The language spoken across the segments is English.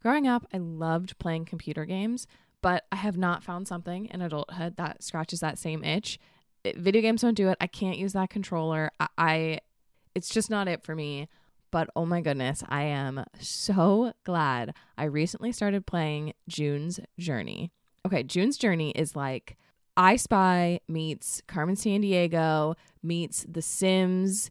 Growing up, I loved playing computer games, but I have not found something in adulthood that scratches that same itch. Video games don't do it. I can't use that controller. It's just not it for me. But oh my goodness, I am so glad I recently started playing June's Journey. Okay, June's Journey is like I Spy meets Carmen Sandiego, meets The Sims,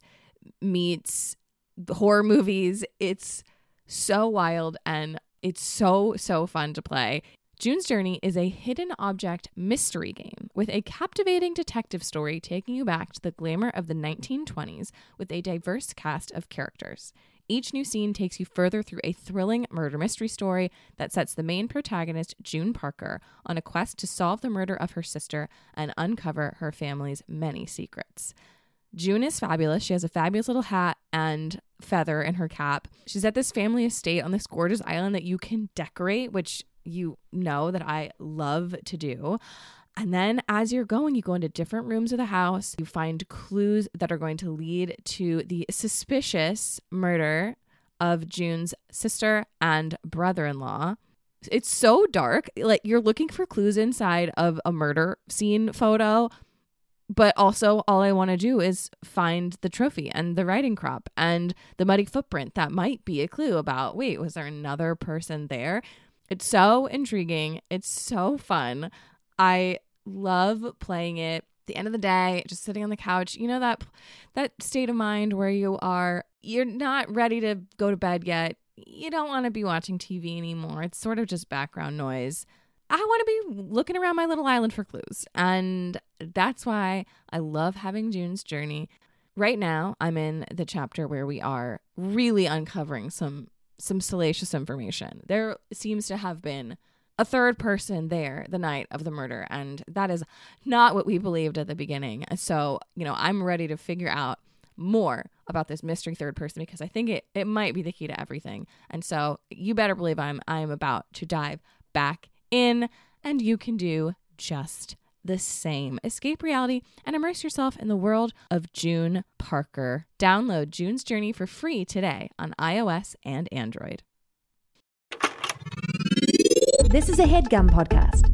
meets horror movies. It's so wild and it's so fun to play. June's Journey is a hidden object mystery game with a captivating detective story taking you back to the glamour of the 1920s with a diverse cast of characters. Each new scene takes you further through a thrilling murder mystery story that sets the main protagonist, June Parker, on a quest to solve the murder of her sister and uncover her family's many secrets. June is fabulous. She has a fabulous little hat and feather in her cap. She's at this family estate on this gorgeous island that you can decorate, which you know that I love to do. And then as you're going, you go into different rooms of the house. You find clues that are going to lead to the suspicious murder of June's sister and brother-in-law. It's so dark. Like you're looking for clues inside of a murder scene photo. But also all I want to do is find the trophy and the riding crop and the muddy footprint that might be a clue about, wait, was there another person there? It's so intriguing. It's so fun. I love playing it. At the end of the day, just sitting on the couch, you know, that state of mind where you're not ready to go to bed yet. You don't want to be watching TV anymore. It's sort of just background noise. I want to be looking around my little island for clues. And that's why I love having June's Journey. Right now, I'm in the chapter where we are really uncovering some salacious information. There seems to have been a third person there the night of the murder, and that is not what we believed at the beginning. So, you know, I'm ready to figure out more about this mystery third person because I think it might be the key to everything. And so you better believe I am about to dive back in, and you can do just the same. Escape reality and immerse yourself in the world of June Parker. Download June's Journey for free today on iOS and Android. This is a HeadGum podcast.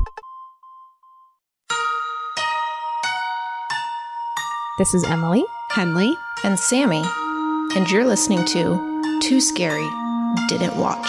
This is Emily, Henley, and Sammy, and you're listening to Too Scary Didn't Watch.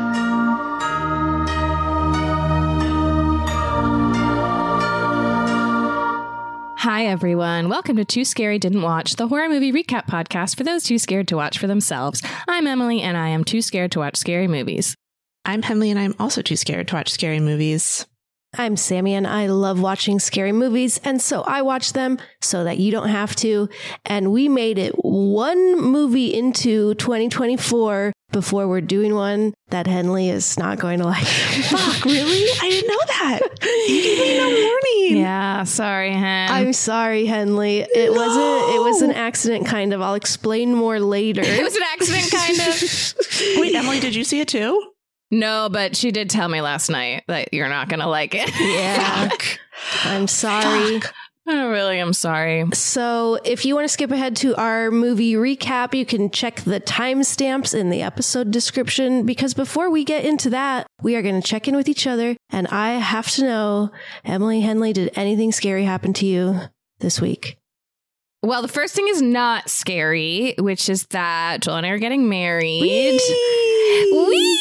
Hi, everyone. Welcome to Too Scary Didn't Watch, the horror movie recap podcast for those too scared to watch for themselves. I'm Emily, and I am too scared to watch scary movies. I'm Henley, and I'm also too scared to watch scary movies. I'm Sammy, and I love watching scary movies, and so I watch them so that you don't have to. And we made it one movie into 2024 before we're doing one that Henley is not going to like. Fuck, really? I didn't know that. You gave me no warning. Yeah, sorry, Hen. I'm sorry, Henley. It was an accident, kind of. I'll explain more later. It was an accident, kind of. Wait, Emily, did you see it too? No, but she did tell me last night that you're not going to like it. Yeah. I'm sorry. I really am sorry. So if you want to skip ahead to our movie recap, you can check the timestamps in the episode description, because before we get into that, we are going to check in with each other. And I have to know, Emily, Henley, did anything scary happen to you this week? Well, the first thing is not scary, which is that Joel and I are getting married. Whee!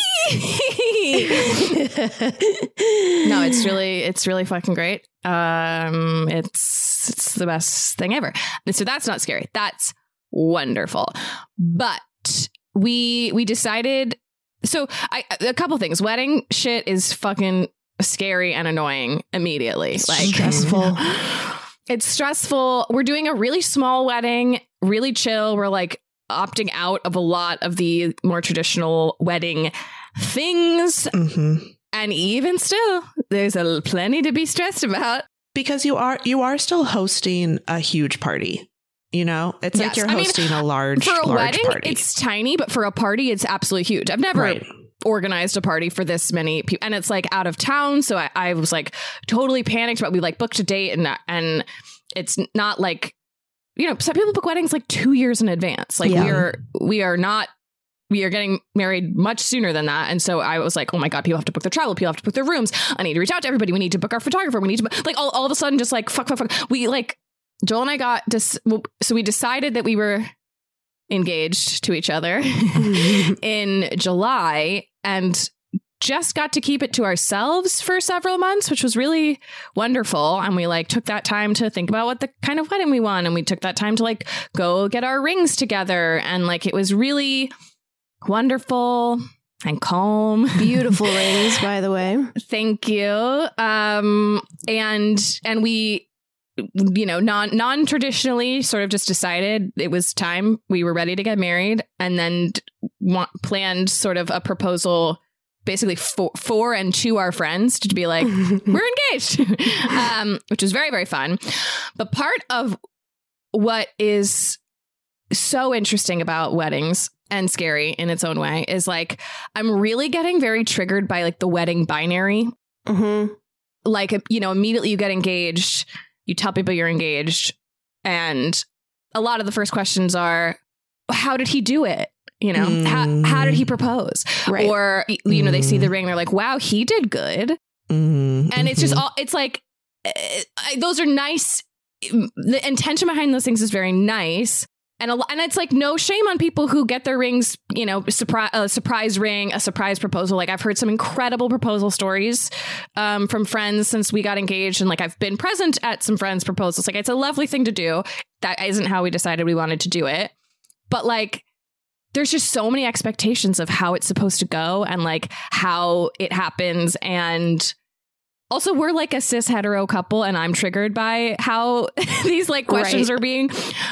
No, it's really fucking great. It's the best thing ever. So that's not scary. That's wonderful. But we decided. So a couple things. Wedding shit is fucking scary and annoying immediately. Like stressful. It's stressful. We're doing a really small wedding, really chill. We're like opting out of a lot of the more traditional wedding things. Mm-hmm. And even still, there's plenty to be stressed about. Because you are still hosting a huge party. You know, it's like you're hosting a large wedding, party. It's tiny, but for a party, it's absolutely huge. I've never organized a party for this many people, and it's like out of town. So I was like totally panicked, but we like booked a date, and it's not like, you know, some people book weddings like 2 years in advance. Like we are not we are getting married much sooner than that. And so I was like, oh my God, people have to book their travel. People have to book their rooms. I need to reach out to everybody. We need to book our photographer. We need to like all of a sudden just like, fuck. We like, Joel and I got this. So we decided that we were engaged to each other in July and just got to keep it to ourselves for several months, which was really wonderful. And we like took that time to think about what the kind of wedding we want. And we took that time to like go get our rings together. And like, it was really wonderful and calm. Beautiful rings, by the way. Thank you. And we, you know, non-traditionally sort of just decided it was time. We were ready to get married, and then planned sort of a proposal basically for and to our friends to be like, we're engaged, which was very, very fun. But part of what is so interesting about weddings and scary in its own way is like, I'm really getting very triggered by like the wedding binary. Mm-hmm. Like, you know, immediately you get engaged, you tell people you're engaged, and a lot of the first questions are, how did he do it? You know, how did he propose? Right. Or, you know, they see the ring, they're like, wow, he did good. And it's just all, it's like, those are nice. The intention behind those things is very nice. And it's like no shame on people who get their rings, you know, a surprise ring, a surprise proposal. Like I've heard some incredible proposal stories from friends since we got engaged. And like I've been present at some friends' proposals. Like it's a lovely thing to do. That isn't how we decided we wanted to do it. But like there's just so many expectations of how it's supposed to go and like how it happens. And also, we're like a cis hetero couple, and I'm triggered by how these like questions are being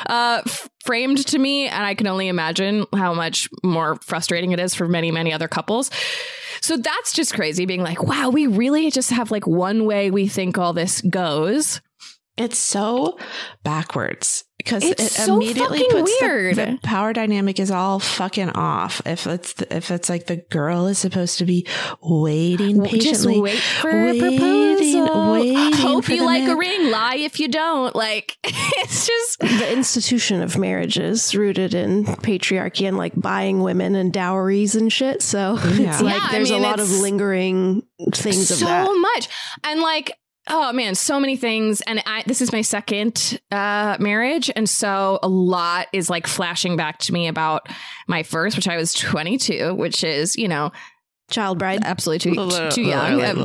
framed to me. And I can only imagine how much more frustrating it is for many, many other couples. So that's just crazy being like, wow, we really just have like one way we think all this goes. It's so backwards because it so immediately puts weird. The power dynamic is all fucking off. If it's like the girl is supposed to be waiting patiently, just wait for a proposal. Hope you like a ring. Lie if you don't. Like it's just the institution of marriage is rooted in patriarchy and like buying women and dowries and shit. So it's like there's a lot of lingering things of that. So much, and like. Oh man, so many things. And this is my second marriage. And so a lot is like flashing back to me about my first, which I was 22, which is, you know, child bride. Absolutely too young. A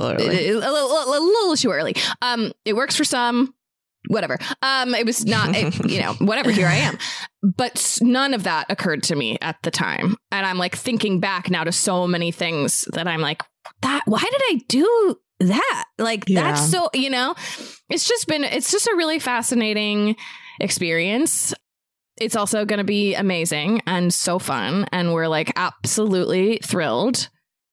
little too early. It works for some, whatever. It was not, you know, whatever, here I am. But none of that occurred to me at the time. And I'm like thinking back now to so many things that I'm like, why did I do that? Like that's so, you know, it's just a really fascinating experience. It's also going to be amazing and so fun, and we're like absolutely thrilled,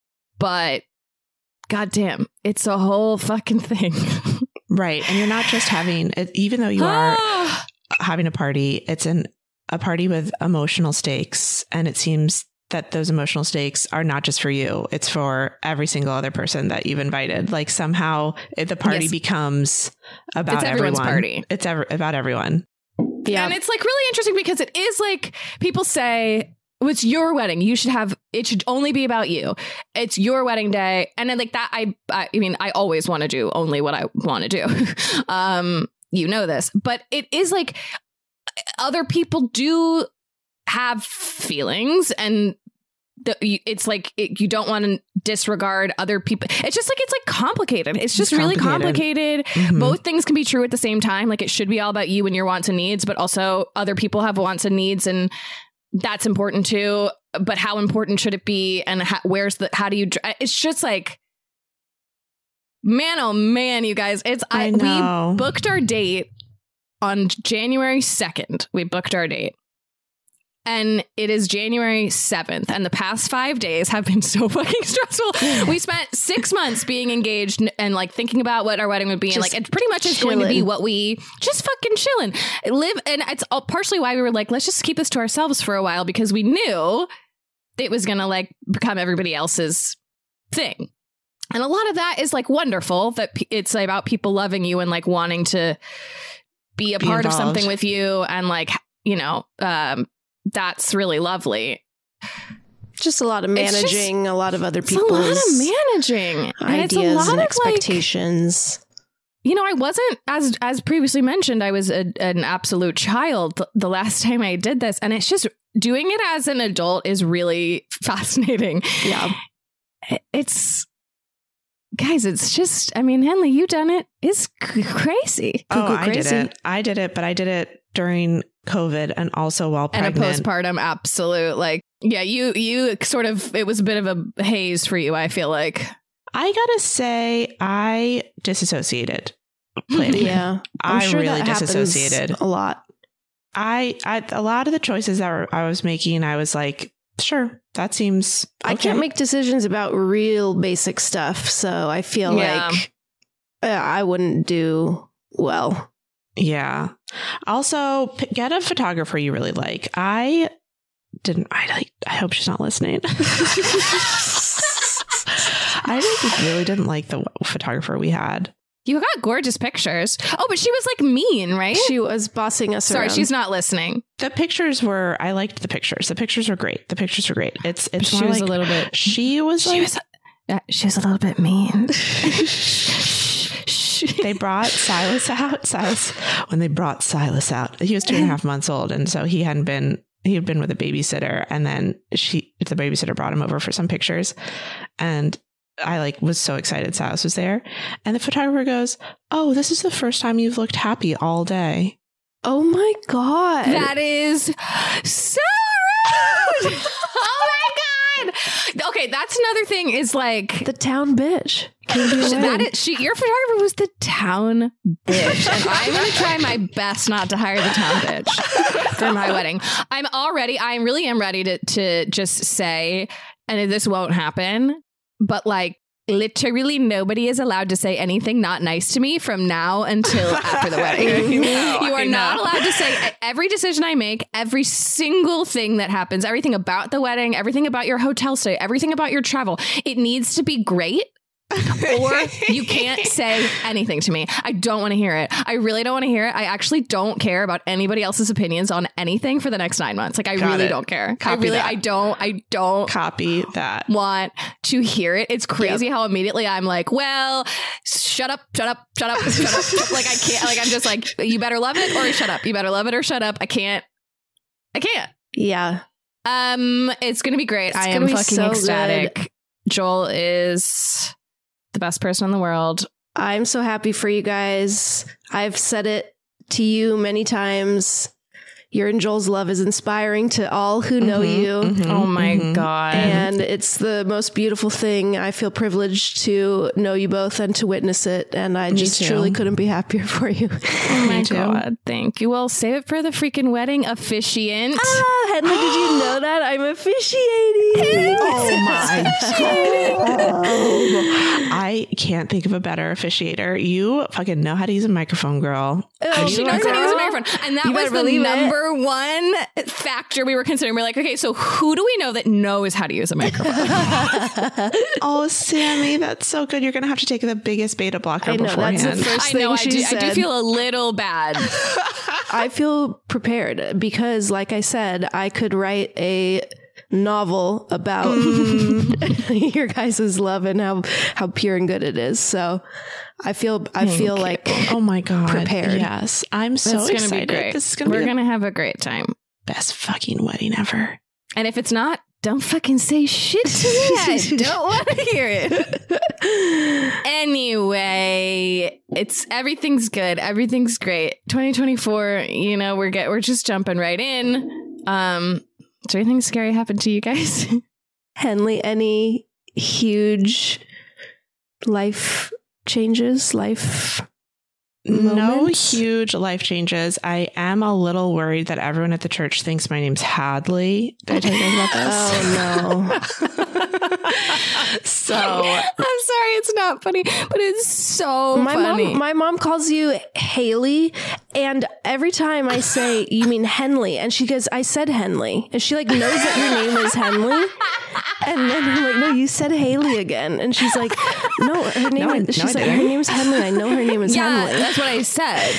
but goddamn, it's a whole fucking thing. Right. And you're not just having it, even though you are having a party, it's a party with emotional stakes, and it seems that those emotional stakes are not just for you. It's for every single other person that you've invited. Like somehow the party becomes about everyone's party. It's about everyone. Yeah. And it's like really interesting because it is like people say, well, it's your wedding. It should only be about you. It's your wedding day. And then like that, I mean, I always want to do only what I want to do. You know this, but it is like other people do have feelings, and it's like you don't want to disregard other people. It's just like it's like complicated. It's just really complicated. Mm-hmm. Both things can be true at the same time. Like it should be all about you and your wants and needs, but also other people have wants and needs, and that's important too. But how important should it be? And how do you? It's just like, man, oh man, you guys. We booked our date on January 2nd. We booked our date. And it is January 7th. And the past 5 days have been so fucking stressful. We spent 6 months being engaged and like thinking about what our wedding would be. And like, it pretty much is going to be what we just fucking chilling. And it's all partially why we were like, let's just keep this to ourselves for a while, because we knew it was going to like become everybody else's thing. And a lot of that is like wonderful, that it's about people loving you and like wanting to be a part of something with you. And like, you know, that's really lovely. Just a lot of It's just- managing a lot of other It's a people's lot of managing. And it's a ideas lot and of, expectations. I wasn't, as previously mentioned, I was an absolute child the last time I did this. And it's just doing it as an adult is really fascinating. Yeah. It's, guys, it's just, Henley, you done it. It's crazy. I did it, but I did it during COVID and also while And pregnant. a postpartum absolute, you sort of, it was a bit of a haze for you, I feel like. I gotta say, I disassociated planning. Yeah. I'm I sure really that happens disassociated. a lot. I a lot of the choices that I was making, I was like, sure, that seems okay. I can't make decisions about real basic stuff, so I feel Yeah. like I wouldn't do well. Yeah. Also, get a photographer you really like. I hope she's not listening. I really didn't like the photographer we had. You got gorgeous pictures. Oh, but she was mean, right? She was bossing us Sorry, around. she's not listening. The pictures were, I liked the pictures. The pictures were great. It's She more was like, a little bit. she was She like, was a little bit mean. they brought Silas out. When they brought Silas out, he was 2.5 months old. And so he had been with a babysitter, and then the babysitter brought him over for some pictures. And I was so excited Silas was there. And the photographer goes, "Oh, this is the first time you've looked happy all day." Oh my God. That is so rude. Oh my God. Okay, that's another thing is the town bitch. Came to your that wedding. is, your photographer was the town bitch. And I'm going to try my best not to hire the town bitch for my wedding. I really am ready to just say, and this won't happen, but literally nobody is allowed to say anything not nice to me from now until after the wedding. You are not allowed to say every decision I make, every single thing that happens, everything about the wedding, everything about your hotel stay, everything about your travel. It needs to be great. Or you can't say anything to me. I don't want to hear it. I really don't want to hear it. I actually don't care about anybody else's opinions on anything for the next 9 months. I really don't care. I don't Copy that. want to hear it. It's crazy how immediately I'm like, well, shut up. I can't, I'm just you better love it or shut up. You better love it or shut up. I can't. Yeah. It's going to be great. I am fucking so ecstatic. good. Joel is the best person in the world. I'm so happy for you guys. I've said it to you many times. Your and Joel's love is inspiring to all who know you. Oh my God. And it's the most beautiful thing. I feel privileged to know you both and to witness it. And I just too. truly couldn't be happier for you. Oh my God. Thank you. Well, save it for the freaking wedding officiant. Henley, did you know that? I'm officiating. Oh my God. I can't think of a better officiator. You fucking know how to use a microphone, girl. She knows how to use a microphone. And that You was better the believe it. number one factor we were considering. We're like, okay, so who do we know that knows how to use a microphone? Oh, Sammy, that's so good. You're going to have to take the biggest beta blocker I know, beforehand. that's the first I know, thing she I do said. feel a little bad. I feel prepared because, like I said, I could write a novel about your guys' love and how pure and good it is. So I feel like Oh my God. Prepared. Yes. I'm so It's going to excited. be great. This is going to We're be going to have a great time. the best fucking wedding ever. And if it's not, don't fucking say shit to me. I don't want to hear it. Anyway, everything's good. Everything's great. 2024, we're just jumping right in. Does anything scary happen to you guys? Henley, any huge life changes, No moments? huge life changes. I am a little worried that everyone at the church thinks my name's Hadley. Did I tell you guys about this? Oh So I'm sorry, it's not funny, but it's so funny. My mom calls you Haley, and every time I say, you mean Henley, and she goes, I said Henley, and she like knows that your name is Henley, and then I'm like, no, you said Haley again, and she's like, no, her name. She's like, her name's Henley. I know her name is Henley. That's what I said.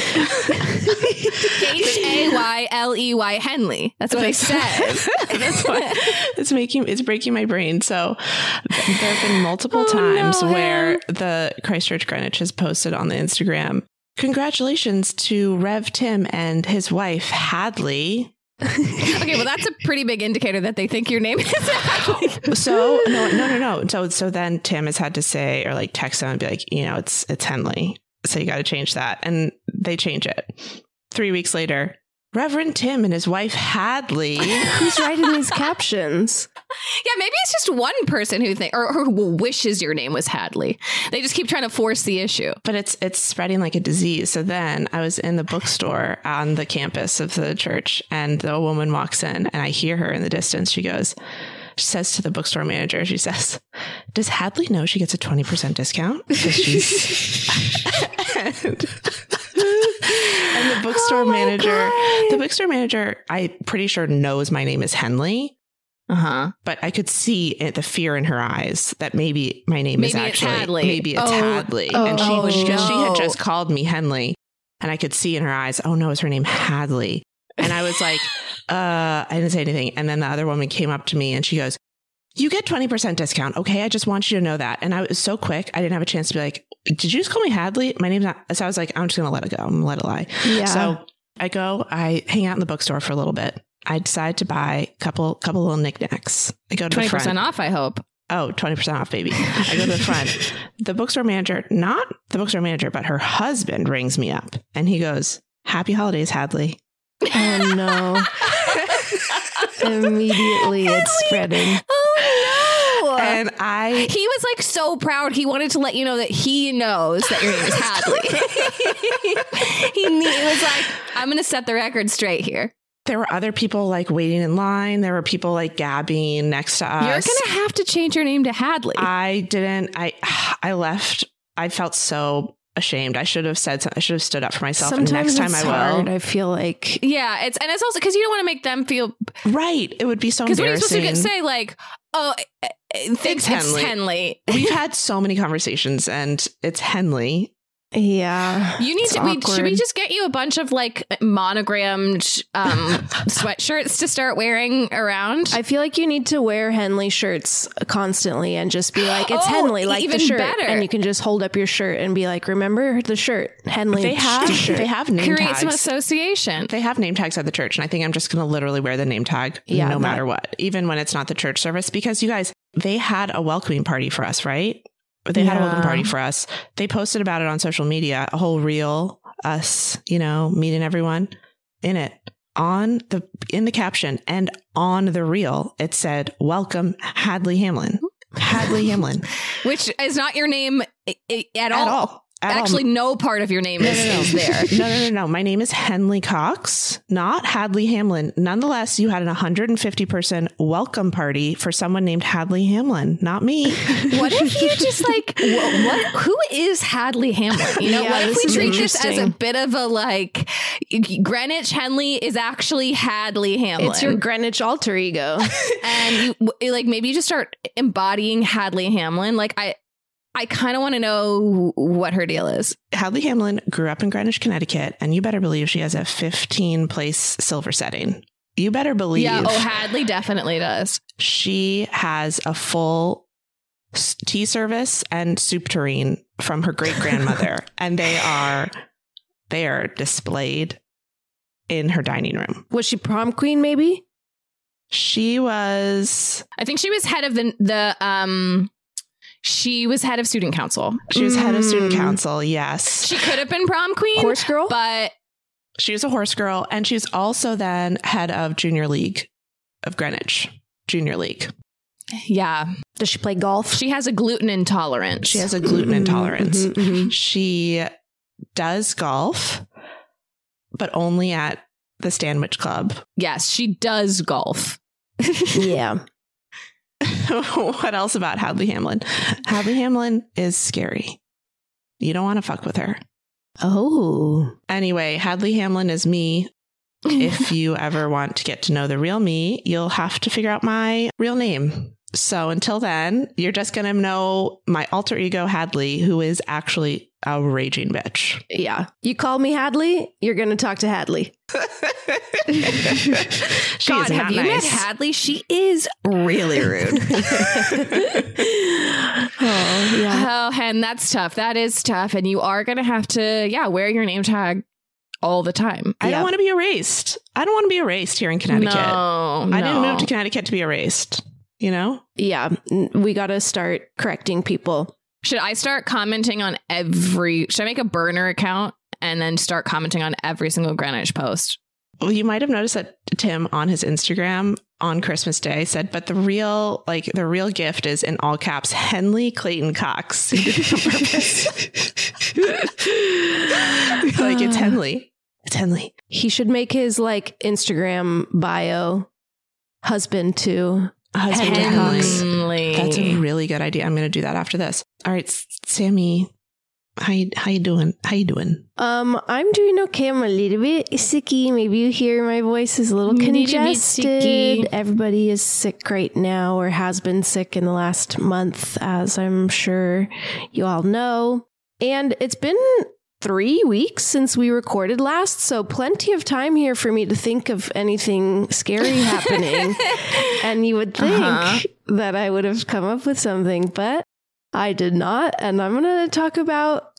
Hayley Henley. That's what I said. that's why it's breaking my brain. So there have been multiple times where the Christchurch Greenwich has posted on the Instagram, congratulations to Rev Tim and his wife Hadley. Okay, well, that's a pretty big indicator that they think your name is Hadley. So no. So then Tim has had to say, or like text them and be like, it's Henley. So you got to change that. And they change it. 3 weeks later, Reverend Tim and his wife Hadley. Who's writing these captions? Yeah, maybe it's just one person who who wishes your name was Hadley. They just keep trying to force the issue. But it's spreading like a disease. So then I was in the bookstore on the campus of the church, and the woman walks in, and I hear her in the distance. She says to the bookstore manager, she says, does Hadley know she gets a 20% discount? Because she's... and the bookstore manager, I'm pretty sure knows my name is Henley. But I could see the fear in her eyes that maybe my name is actually Hadley. Maybe it's Hadley. And she had just called me Henley, and I could see in her eyes, oh no, is her name Hadley? And I was like, I didn't say anything. And then the other woman came up to me and she goes, you get 20% discount. Okay. I just want you to know that. And I was so quick. I didn't have a chance to be like, did you just call me Hadley? My name's not. So I was like, I'm just going to let it go. I'm going to let it lie. Yeah. So I hang out in the bookstore for a little bit. I decide to buy a couple little knickknacks. I go to the front. 20% off, I hope. Oh, 20% off, baby. I go to the front. The bookstore manager, not the bookstore manager, but her husband rings me up and he goes, happy holidays, Hadley. Oh no. Immediately it's spreading. Oh no. And he was like so proud. He wanted to let you know that he knows that your name is Hadley. He was like, I'm going to set the record straight here. There were other people like waiting in line. There were people like gabbing next to us. You're going to have to change your name to Hadley. I didn't. I left. I felt so ashamed. I should have said something. I should have stood up for myself. Sometimes and next time it's I will. hard, I feel like. Yeah, it's also because you don't want to make them feel right. It would be so embarrassing. Because what are you supposed to say? Like, oh, it's Henley. We've had so many conversations, and it's Henley. Yeah. You need to should we just get you a bunch of like monogrammed sweatshirts to start wearing around? I feel like you need to wear Henley shirts constantly and just be like, it's Henley, like even the shirt. better. And you can just hold up your shirt and be like, remember the shirt, Henley. They have name create tags. some association. They have name tags at the church, and I think I'm just going to literally wear the name tag no matter what, even when it's not the church service, because you guys, they had a welcoming party for us, right? They had a welcome party for us. They posted about it on social media, a whole reel, us, meeting everyone in it. In the caption and on the reel, it said, welcome Hadley Hamlin. Hadley Hamlin. Which is not your name at all. Actually, no part of your name is there. No. My name is Henley Cox, not Hadley Hamlin. Nonetheless, you had an 150-person welcome party for someone named Hadley Hamlin, not me. What if you just like, who is Hadley Hamlin? What if we treat this as a bit of a like, Greenwich Henley is actually Hadley Hamlin. It's your Greenwich alter ego. And you like, maybe you just start embodying Hadley Hamlin. Like I kind of want to know what her deal is. Hadley Hamlin grew up in Greenwich, Connecticut, and you better believe she has a 15-place silver setting. You better believe. Yeah, Hadley definitely does. She has a full tea service and soup tureen from her great-grandmother, and they are displayed in her dining room. Was she prom queen, maybe? She was... I think she was head of she was head of student council. She was head of student council, yes. She could have been prom queen. Horse girl? But... She was a horse girl, and she's also then head of Junior League of Greenwich. Junior League. Yeah. Does she play golf? She has a gluten intolerance. She has a gluten intolerance. She does golf, but only at the Stanwich Club. Yes, she does golf. Yeah. What else about Hadley Hamlin? Hadley Hamlin is scary. You don't want to fuck with her. Oh. Anyway, Hadley Hamlin is me. If you ever want to get to know the real me, you'll have to figure out my real name. So until then, you're just going to know my alter ego, Hadley, who is actually a raging bitch. Yeah. You call me Hadley, you're going to talk to Hadley. She God, is have not you nice. met Hadley? She is really rude. Oh, yeah. Oh, and that's tough. That is tough. And you are going to have to, wear your name tag all the time. I don't want to be erased. I don't want to be erased here in Connecticut. No, I didn't move to Connecticut to be erased. You know? Yeah. We got to start correcting people. Should I start commenting on should I make a burner account and then start commenting on every single Greenwich post? Well, you might have noticed that Tim on his Instagram on Christmas Day said, but the real gift is in all caps, Henley Clayton Cox. He did it on purpose. Like, it's Henley. It's Henley. He should make his Instagram bio husband to Husband to Henley. Henley. That's a really good idea. I'm going to do that after this. All right, Sammy, how you doing? How you doing? I'm doing okay. I'm a little bit sicky. Maybe you hear my voice is a little You need to be congested. sicky. Everybody is sick right now or has been sick in the last month, as I'm sure you all know. And it's been 3 weeks since we recorded last, so plenty of time here for me to think of anything scary happening. And you would think that I would have come up with something, but I did not. And I'm going to talk about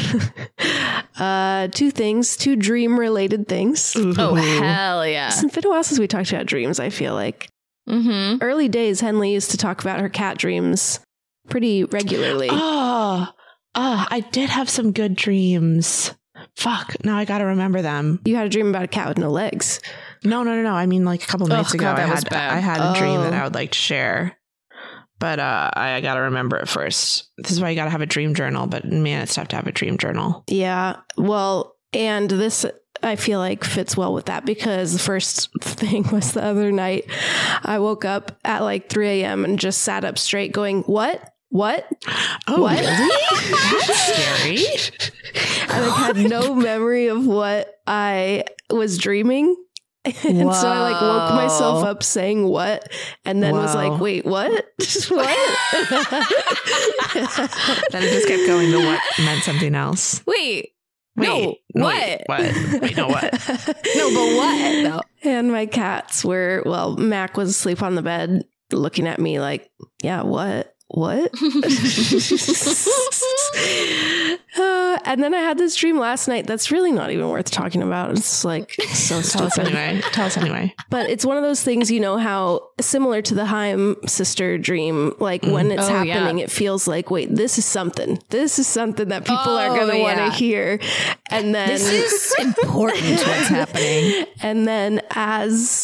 two dream-related things. Oh, hell yeah. It's been a while since we talked about dreams, I feel like. Mm-hmm. Early days, Henley used to talk about her cat dreams pretty regularly. I did have some good dreams. Fuck, now I got to remember them. You had a dream about a cat with no legs. No. I mean, like a couple nights ago, God, that I was bad. had a dream that I would like to share. But I got to remember it first. This is why you got to have a dream journal. But man, it's tough to have a dream journal. Yeah. Well, and this, I feel like, fits well with that because the first thing was the other night. I woke up at 3 a.m. and just sat up straight going, What? Oh, What? Really? That's scary. I had no memory of what I was dreaming. And so I woke myself up saying what, and then was like, wait, what? What? Then it just kept going. The what meant something else. Wait, What? what? Wait, no, what? No, but what? No. And my cats were, Mac was asleep on the bed looking at me like, yeah, what? And then I had this dream last night that's really not even worth talking about. It's so Tell us anyway. But it's one of those things, you know, how similar to the Haim sister dream, when it's happening, it feels like, wait, this is something that people are going to want to hear. And then This is important what's happening. And then as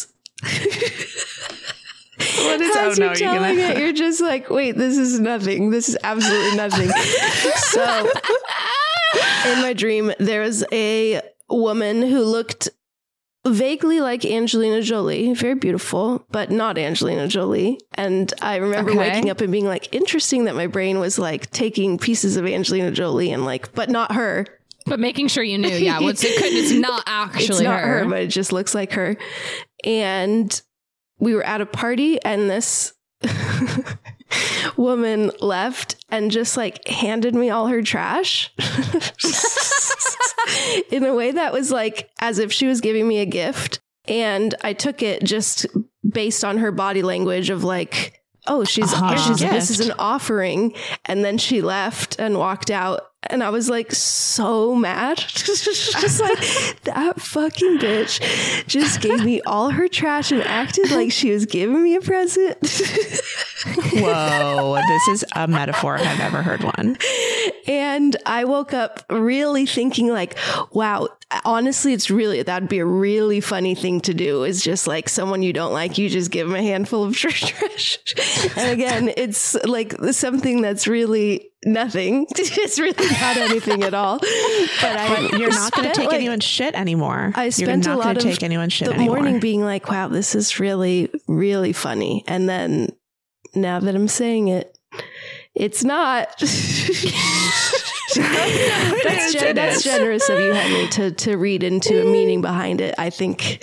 What is as you're telling it, you're just like, wait, this is nothing. This is absolutely nothing. So in my dream, there was a woman who looked vaguely like Angelina Jolie, very beautiful, but not Angelina Jolie. And I remember waking up and being like, interesting that my brain was taking pieces of Angelina Jolie and but not her. But making sure you knew, it's not actually it's not her, but it just looks like her. And we were at a party and this woman left and just handed me all her trash in a way that was as if she was giving me a gift. And I took it just based on her body language of oh, this is an offering. And then she left and walked out. And I was so mad. Just that fucking bitch just gave me all her trash and acted like she was giving me a present. Whoa, this is a metaphor if I've ever heard one. And I woke up really thinking wow, honestly, that'd be a really funny thing to do is just someone you don't like, you just give them a handful of trash. And again, it's something that's really nothing. It's really not anything at all. But you're not going to take anyone's shit anymore. I spent a lot of take anyone's shit the anymore. morning being wow, this is really, really funny. And then Now that I'm saying it, it's not. That's generous of you, Henry, to read into a meaning behind it. I think,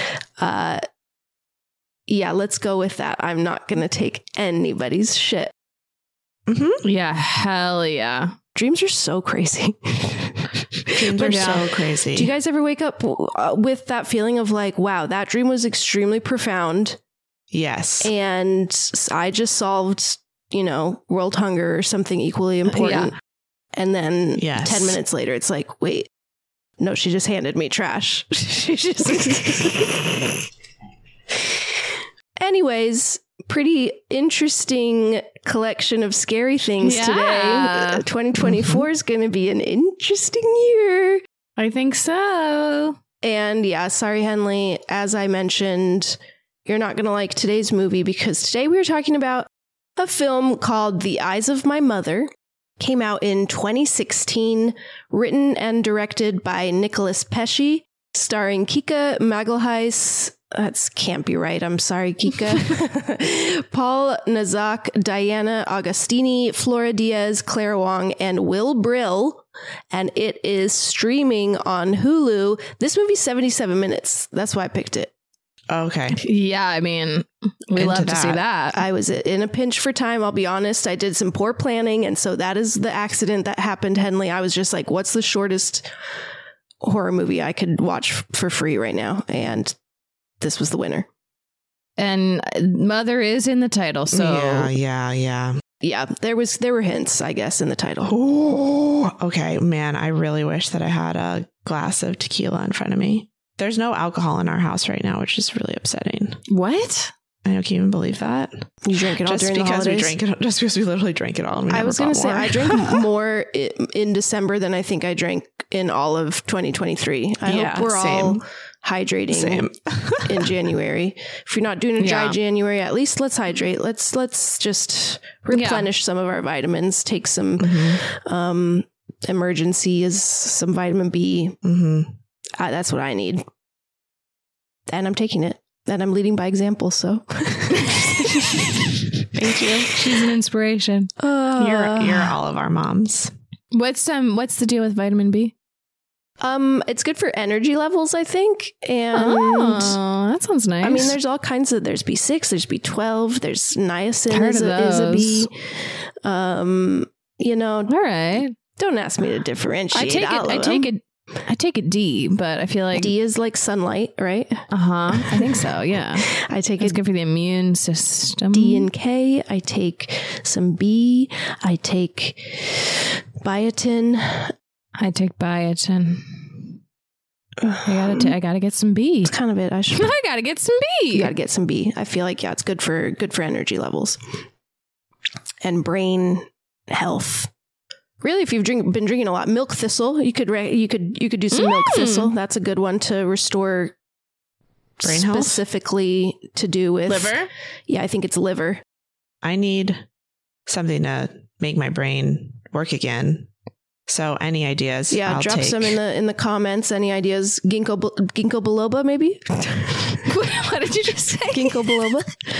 yeah, let's go with that. I'm not going to take anybody's shit. Mm-hmm. Yeah, hell yeah. Dreams are so crazy. Dreams are so crazy. Do you guys ever wake up with that feeling of like, wow, that dream was extremely profound? Yes. And I just solved, world hunger or something equally important. Yeah. And then Yes. 10 minutes later, it's like, wait, no, she just handed me trash. She just... Anyways, pretty interesting collection of scary things today. 2024 is going to be an interesting year. I think so. And yeah, sorry, Henley. As I mentioned, you're not going to like today's movie because today we were talking about a film called The Eyes of My Mother. Came out in 2016, written and directed by Nicholas Pesce, starring Kika Magalhaes. That can't be right. I'm sorry, Kika. Paul Nazak, Diana Agostini, Flora Diaz, Claire Wong, and Will Brill. And it is streaming on Hulu. This movie's 77 minutes. That's why I picked it. Okay. Yeah, I mean, we Into love to see that. that. I was in a pinch for time, I'll be honest. I did some poor planning, and so that is the accident that happened, Henley. I was just like, what's the shortest horror movie I could watch for free right now? And this was the winner. And Mother is in the title, so Yeah. Yeah, there were hints, I guess, in the title. Oh, okay. Man, I really wish that I had a glass of tequila in front of me. There's no alcohol in our house right now, which is really upsetting. What? I can't even believe that. You drank it all during the holidays? Just because we literally drank it all. And we I was going to say, more. I drank more in December than I think I drank in all of 2023. I hope we're all hydrating in January. If you're not doing a dry January, at least let's hydrate. Let's just replenish some of our vitamins. Take some emergencies, some vitamin B. Mm-hmm. That's what I need. And I'm taking it. And I'm leading by example, so. Thank you. She's an inspiration. You're all of our moms. What's the deal with vitamin B? It's good for energy levels, I think. And that sounds nice. I mean, there's all kinds of, there's B6, there's B12, there's niacin Heard is of a B. those. All right. Don't ask me to differentiate. I take it D, but I feel like D is like sunlight, right? I think so. Yeah. I take It's it good for the immune system. D and K. I take some B. I take biotin. I take biotin. I gotta get some B. That's kind of it. I gotta get some B. You gotta get some B. I feel like it's good for energy levels and brain health. Really, if you've been drinking a lot, milk thistle, you could do some milk thistle. That's a good one to restore Brain health? Specifically to do with Liver? Yeah, I think it's liver. I need something to make my brain work again. So any ideas? Yeah, I'll drop take. some in the comments. Any ideas? Ginkgo biloba, maybe? What did you just say? Ginkgo biloba.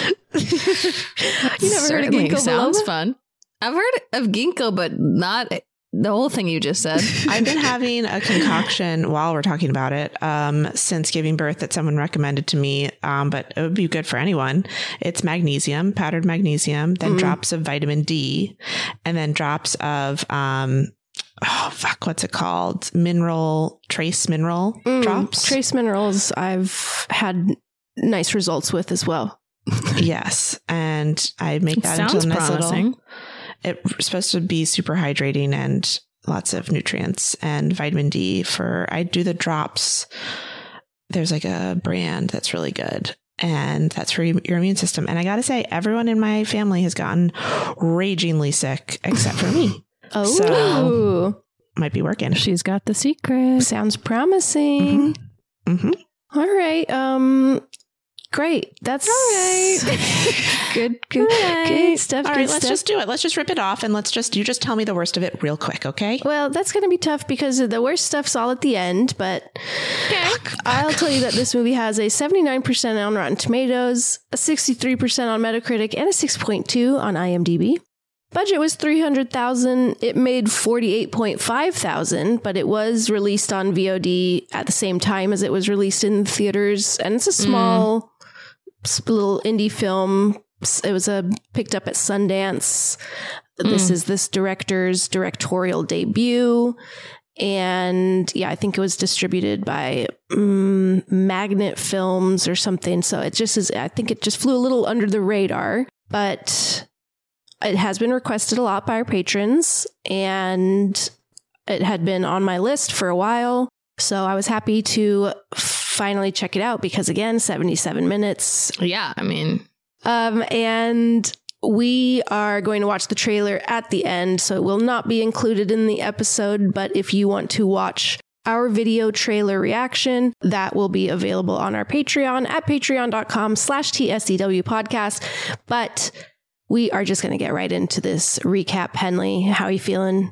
You never heard of Certainly ginkgo sounds biloba? fun. I've heard of ginkgo, but not the whole thing you just said. I've been having a concoction while we're talking about it since giving birth that someone recommended to me, but it would be good for anyone. It's magnesium, powdered magnesium, then drops of vitamin D, and then drops of what's it called? Trace mineral drops. Trace minerals I've had nice results with as well. Yes, and I make that Sounds into a nice promising. little. It's supposed to be super hydrating and lots of nutrients and vitamin D I do the drops. There's like a brand that's really good, and that's for your immune system. And I got to say, everyone in my family has gotten ragingly sick except for me. Oh, So might be working. She's got the secret. sounds promising. Mm-hmm. All right. Great. That's good stuff. All right, let's just do it. Let's just rip it off and you just tell me the worst of it real quick, okay? Well, that's going to be tough because the worst stuff's all at the end, but I'll tell you that this movie has a 79% on Rotten Tomatoes, a 63% on Metacritic, and a 6.2 on IMDb. Budget was $300,000. It made $48,500, but it was released on VOD at the same time as it was released in theaters, and it's a small little indie film. It was picked up at Sundance. This is this director's directorial debut. And yeah, I think it was distributed by Magnet Films or something. So it just is, I think it just flew a little under the radar, but it has been requested a lot by our patrons, and it had been on my list for a while. So I was happy to finally check it out because, again, 77 minutes. Yeah, I mean. And we are going to watch the trailer at the end, so it will not be included in the episode. But if you want to watch our video trailer reaction, that will be available on our Patreon at patreon.com/TSDW podcast. But we are just going to get right into this recap. Henley, how are you feeling?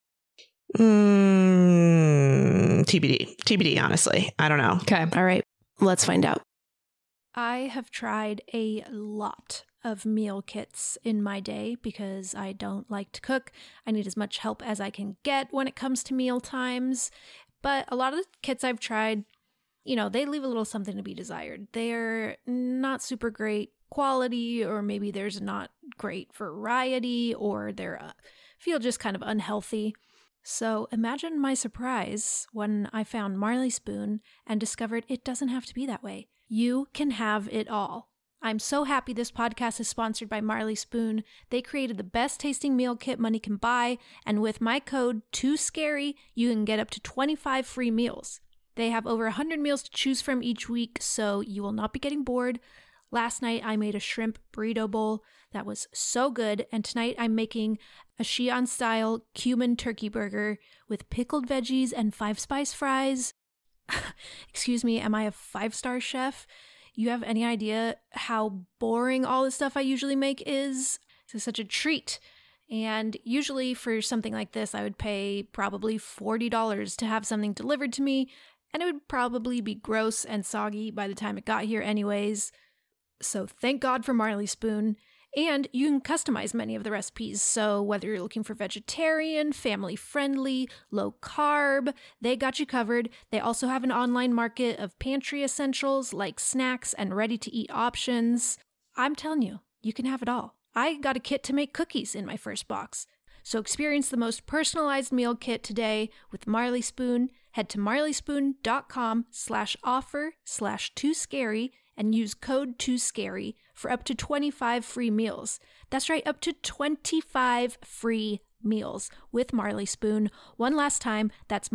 TBD, honestly. I don't know. Okay. All right, let's find out. I have tried a lot of meal kits in my day because I don't like to cook. I need as much help as I can get when it comes to meal times. But a lot of the kits I've tried, they leave a little something to be desired. They're not super great quality, or maybe there's not great variety, or they're feel just kind of unhealthy. So imagine my surprise when I found Marley Spoon and discovered it doesn't have to be that way. You can have it all. I'm so happy this podcast is sponsored by Marley Spoon. They created the best tasting meal kit money can buy, and with my code TOOSCARY, you can get up to 25 free meals. They have over 100 meals to choose from each week, so you will not be getting bored. Last night, I made a shrimp burrito bowl that was so good, and tonight I'm making a Xi'an-style cumin turkey burger with pickled veggies and 5-spice fries. Excuse me, am I a 5-star chef? You have any idea how boring all the stuff I usually make is? This is such a treat. And usually for something like this, I would pay probably $40 to have something delivered to me, and it would probably be gross and soggy by the time it got here anyways. So thank God for Marley Spoon. And you can customize many of the recipes. So whether you're looking for vegetarian, family-friendly, low-carb, they got you covered. They also have an online market of pantry essentials like snacks and ready-to-eat options. I'm telling you, you can have it all. I got a kit to make cookies in my first box. So experience the most personalized meal kit today with Marley Spoon. Head to marleyspoon.com/offer/tooscary and use code TOOSCARY for up to 25 free meals. That's right, up to 25 free meals with Marley Spoon. One last time, that's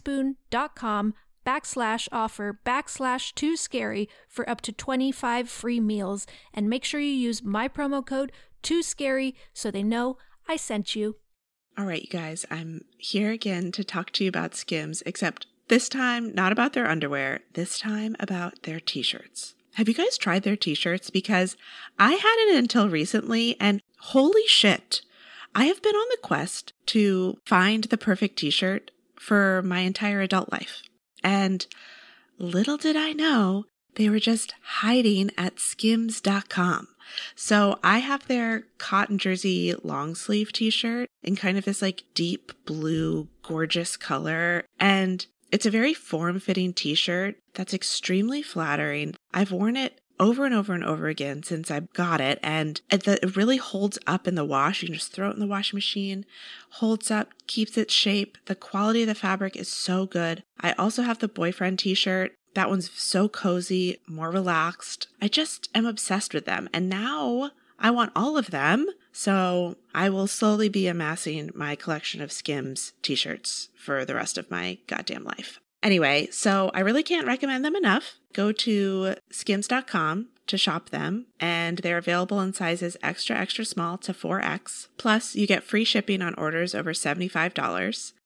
marleyspoon.com/offer/tooscary for up to 25 free meals. And make sure you use my promo code TOOSCARY so they know I sent you. All right, you guys, I'm here again to talk to you about Skims, except this time not about their underwear, this time about their t-shirts. Have you guys tried their t-shirts? Because I hadn't until recently, and holy shit, I have been on the quest to find the perfect t-shirt for my entire adult life. And little did I know, they were just hiding at skims.com. So I have their cotton jersey long sleeve t-shirt in kind of this like deep blue, gorgeous color. And it's a very form-fitting t-shirt that's extremely flattering. I've worn it over and over and over again since I got it, and it really holds up in the wash. You can just throw it in the washing machine, holds up, keeps its shape. The quality of the fabric is so good. I also have the boyfriend t-shirt. That one's so cozy, more relaxed. I just am obsessed with them, and now I want all of them. So I will slowly be amassing my collection of Skims t-shirts for the rest of my goddamn life. Anyway, so I really can't recommend them enough. Go to skims.com to shop them, and they're available in sizes extra, extra small to 4X. Plus, you get free shipping on orders over $75.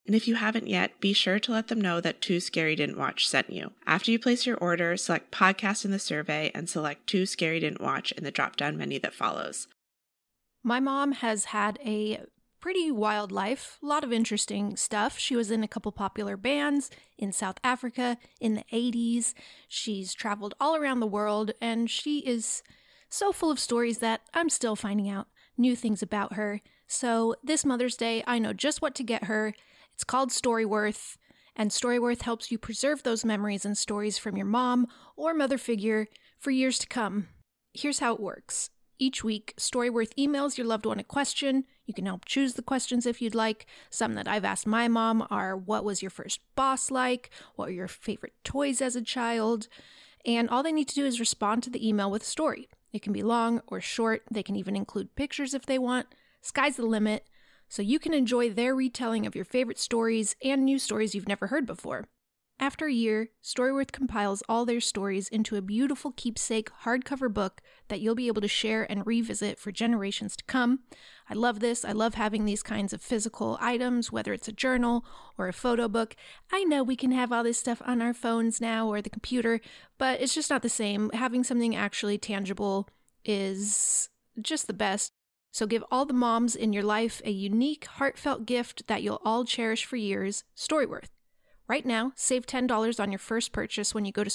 And if you haven't yet, be sure to let them know that Too Scary Didn't Watch sent you. After you place your order, select podcast in the survey and select Too Scary Didn't Watch in the drop-down menu that follows. My mom has had a pretty wild life, a lot of interesting stuff. She was in a couple popular bands in South Africa in the 80s. She's traveled all around the world, and she is so full of stories that I'm still finding out new things about her. So this Mother's Day, I know just what to get her. It's called Storyworth, and Storyworth helps you preserve those memories and stories from your mom or mother figure for years to come. Here's how it works. Each week, Storyworth emails your loved one a question. You can help choose the questions if you'd like. Some that I've asked my mom are, what was your first boss like? What were your favorite toys as a child? And all they need to do is respond to the email with a story. It can be long or short. They can even include pictures if they want. Sky's the limit. So you can enjoy their retelling of your favorite stories and new stories you've never heard before. After a year, Storyworth compiles all their stories into a beautiful keepsake hardcover book that you'll be able to share and revisit for generations to come. I love this. I love having these kinds of physical items, whether it's a journal or a photo book. I know we can have all this stuff on our phones now or the computer, but it's just not the same. Having something actually tangible is just the best. So give all the moms in your life a unique, heartfelt gift that you'll all cherish for years, Storyworth. Right now, save $10 on your first purchase when you go to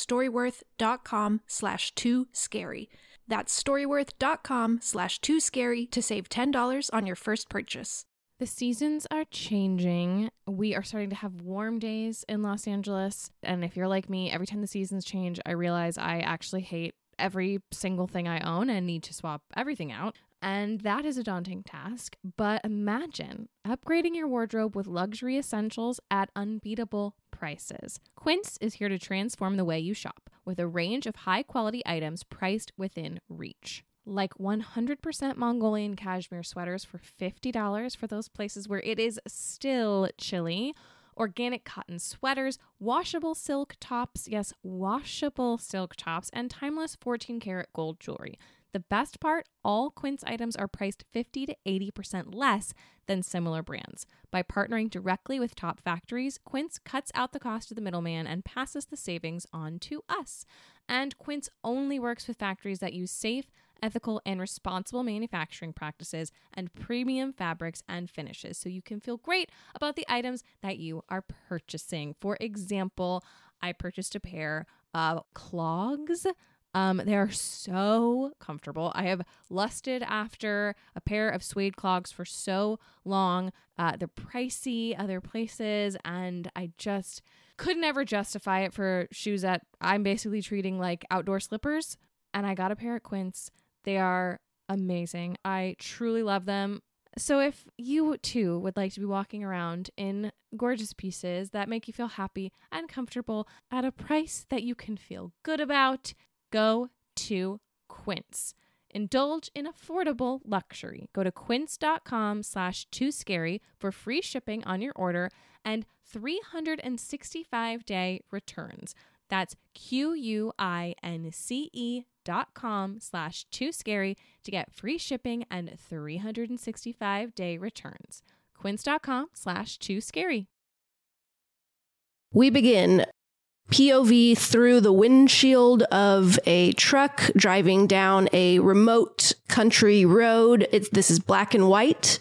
storyworth.com/2scary. That's storyworth.com/2scary to save $10 on your first purchase. The seasons are changing. We are starting to have warm days in Los Angeles. And if you're like me, every time the seasons change, I realize I actually hate every single thing I own and need to swap everything out. And that is a daunting task, but imagine upgrading your wardrobe with luxury essentials at unbeatable prices. Quince is here to transform the way you shop with a range of high-quality items priced within reach. Like 100% Mongolian cashmere sweaters for $50 for those places where it is still chilly, organic cotton sweaters, washable silk tops, yes, washable silk tops, and timeless 14-karat gold jewelry. The best part, all Quince items are priced 50 to 80% less than similar brands. By partnering directly with top factories, Quince cuts out the cost of the middleman and passes the savings on to us. And Quince only works with factories that use safe, ethical, and responsible manufacturing practices and premium fabrics and finishes, so you can feel great about the items that you are purchasing. For example, I purchased a pair of clogs. They are so comfortable. I have lusted after a pair of suede clogs for so long. They're pricey other places, and I just could never justify it for shoes that I'm basically treating like outdoor slippers. And I got a pair at Quince. They are amazing. I truly love them. So if you too would like to be walking around in gorgeous pieces that make you feel happy and comfortable at a price that you can feel good about, go to Quince. Indulge in affordable luxury. Go to quince.com/2scary for free shipping on your order and 365-day returns. That's QUINCE.com/2scary to get free shipping and 365-day returns. Quince.com/2scary. We begin POV through the windshield of a truck driving down a remote country road. This is black and white.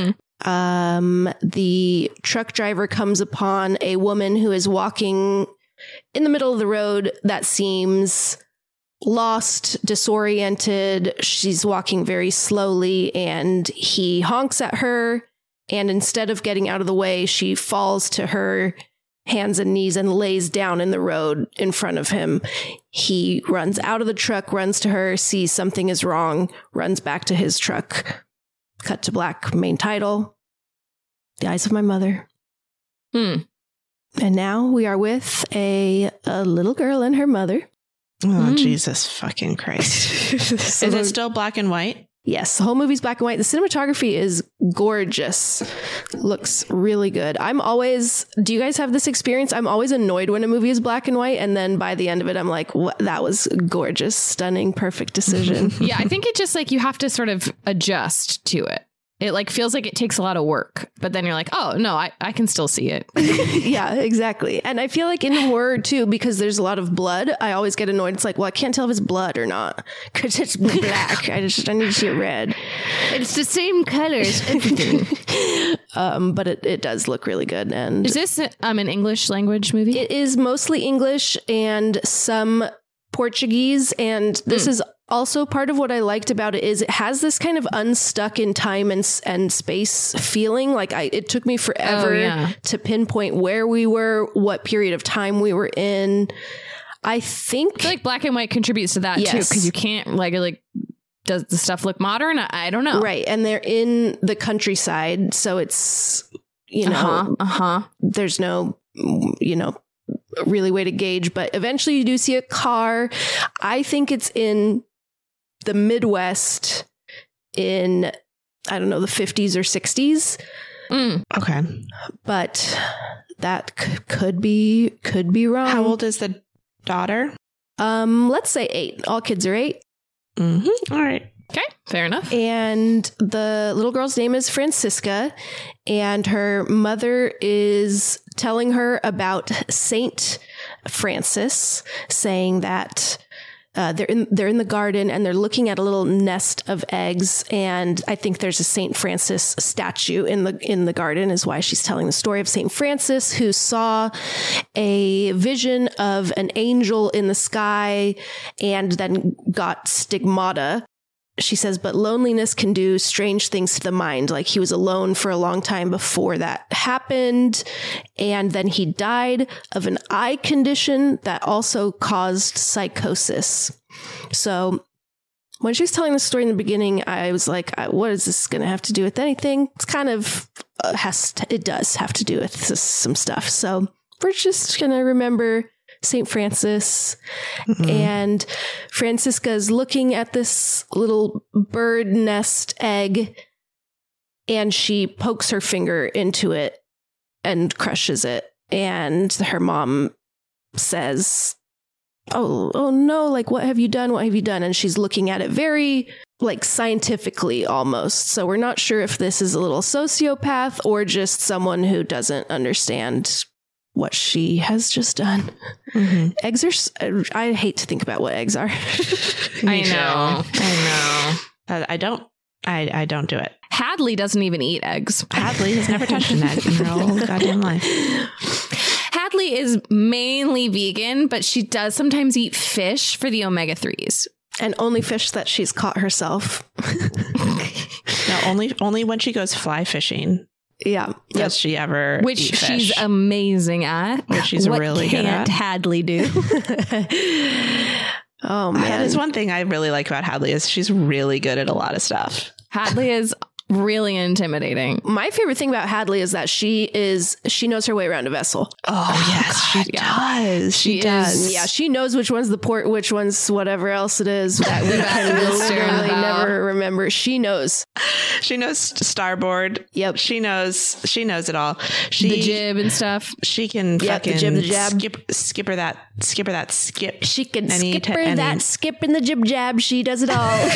The truck driver comes upon a woman who is walking in the middle of the road that seems lost, disoriented. She's walking very slowly, and he honks at her. And instead of getting out of the way, she falls to her hands and knees and lays down in the road in front of him. He runs out of the truck, runs to her, sees something is wrong, runs back to his truck. Cut to black, main title, The Eyes of My Mother. And now we are with a little girl and her mother. Oh, Jesus fucking Christ. Is it still black and white? Yes, the whole movie's black and white. The cinematography is gorgeous. Looks really good. Do you guys have this experience? I'm always annoyed when a movie is black and white, and then by the end of it, I'm like, what? That was gorgeous, stunning, perfect decision. Yeah, I think it just like you have to sort of adjust to it. it like feels like it takes a lot of work, but then you're like, oh no, I can still see it. Yeah, exactly. And I feel like in horror too, because there's a lot of blood, I always get annoyed. It's like, well, I can't tell if it's blood or not because it's black. I need to see it red. It's the same colors. But it does look really good. And is this an English language movie? it is mostly English and some Portuguese. And this is also part of what I liked about it is it has this kind of unstuck in time and space feeling. Like it took me forever to pinpoint where we were, what period of time we were in. I feel like black and white contributes to that too, because you can't like does the stuff look modern? I don't know. Right. And they're in the countryside. So it's, there's no, really way to gauge, but eventually you do see a car. I think it's in the Midwest in, I don't know, the 50s or 60s. Okay. But that could be wrong. How old is the daughter? Let's say 8. All kids are 8. Mm-hmm. All right. Okay, fair enough. And the little girl's name is Francisca, and her mother is telling her about Saint Francis, saying that they're in the garden and they're looking at a little nest of eggs, and I think there's a Saint Francis statue in the garden, is why she's telling the story of Saint Francis, who saw a vision of an angel in the sky and then got stigmata. She says, but loneliness can do strange things to the mind. Like he was alone for a long time before that happened. And then he died of an eye condition that also caused psychosis. So when she was telling the story in the beginning, I was like, what is this going to have to do with anything? It's kind of it does have to do with some stuff. So we're just going to remember St. Francis. And Francisca's looking at this little bird nest egg, and she pokes her finger into it and crushes it. And her mom says, oh no, like, what have you done? What have you done? And she's looking at it very like scientifically almost. So we're not sure if this is a little sociopath or just someone who doesn't understand what she has just done. Eggs are, I hate to think about what eggs are. I know. I don't do it. Hadley doesn't even eat eggs. Hadley has never touched an egg in her whole goddamn life. Hadley is mainly vegan, but she does sometimes eat fish for the omega-3s. And only fish that she's caught herself. No, only when she goes fly fishing. Yeah. Does she ever Which eat fish. she's amazing at. Which she's really good at. What can't Hadley do? Oh, man. That is one thing I really like about Hadley is she's really good at a lot of stuff. Hadley is really intimidating. My favorite thing about Hadley is that she knows her way around a vessel. Oh, yes, she does. She does. Yeah, she knows which one's the port, which one's whatever else it is that we literally never remember. She knows. She knows starboard. Yep. She knows it all. The jib and stuff. She can fucking the jib, the jab. skipper that skip. She can Any skip t- her any- that skip in the jib jab. She does it all.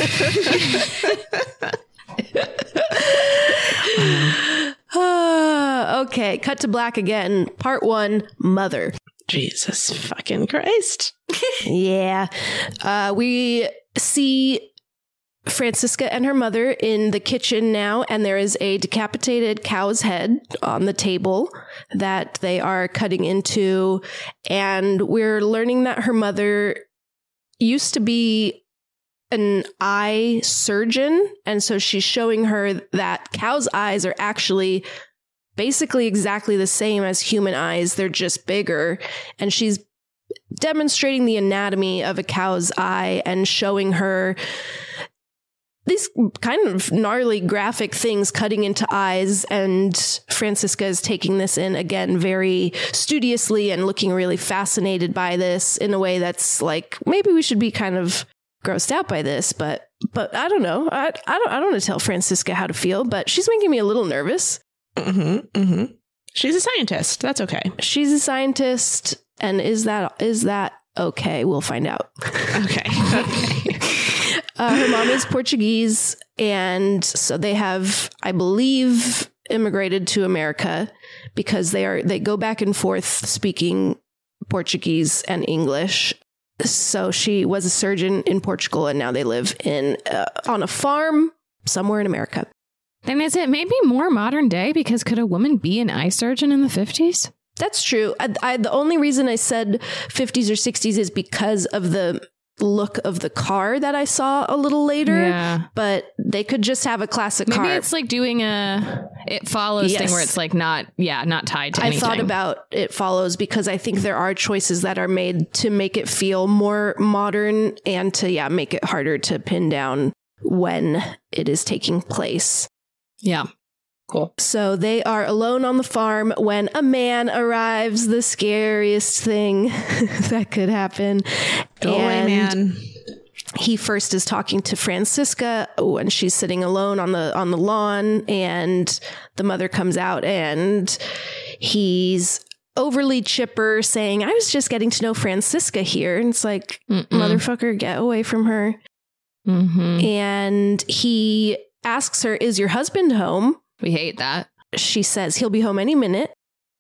Okay, cut to black again. Part 1, Mother. Jesus fucking Christ. Yeah. We see Francisca and her mother in the kitchen now, and there is a decapitated cow's head on the table that they are cutting into. And we're learning that her mother used to be an eye surgeon. And so she's showing her that cow's eyes are actually basically exactly the same as human eyes. They're just bigger. And she's demonstrating the anatomy of a cow's eye and showing her these kind of gnarly graphic things cutting into eyes. And Francisca is taking this in again very studiously and looking really fascinated by this in a way that's like, maybe we should be kind of grossed out by this, but I don't know. I don't want to tell Francisca how to feel, but she's making me a little nervous. She's a scientist. That's okay. She's a scientist, and is that okay? We'll find out. Okay. Her mom is Portuguese, and so they have, I believe, immigrated to America because they go back and forth speaking Portuguese and English. So she was a surgeon in Portugal, and now they live on a farm somewhere in America. Then is it maybe more modern day? Because could a woman be an eye surgeon in the 50s? That's true. The only reason I said 50s or 60s is because of the look of the car that I saw a little later. Yeah. But they could just have a classic car. Maybe it's like doing It Follows thing where it's like not tied to anything. I thought about It Follows because I think there are choices that are made to make it feel more modern and to make it harder to pin down when it is taking place. Yeah. Cool. So they are alone on the farm when a man arrives, the scariest thing that could happen. Go away, man. He first is talking to Francisca when she's sitting alone on the lawn, and the mother comes out and he's overly chipper saying, I was just getting to know Francisca here. And it's like, motherfucker, get away from her. Mm-hmm. And he asks her, is your husband home? We hate that. She says he'll be home any minute.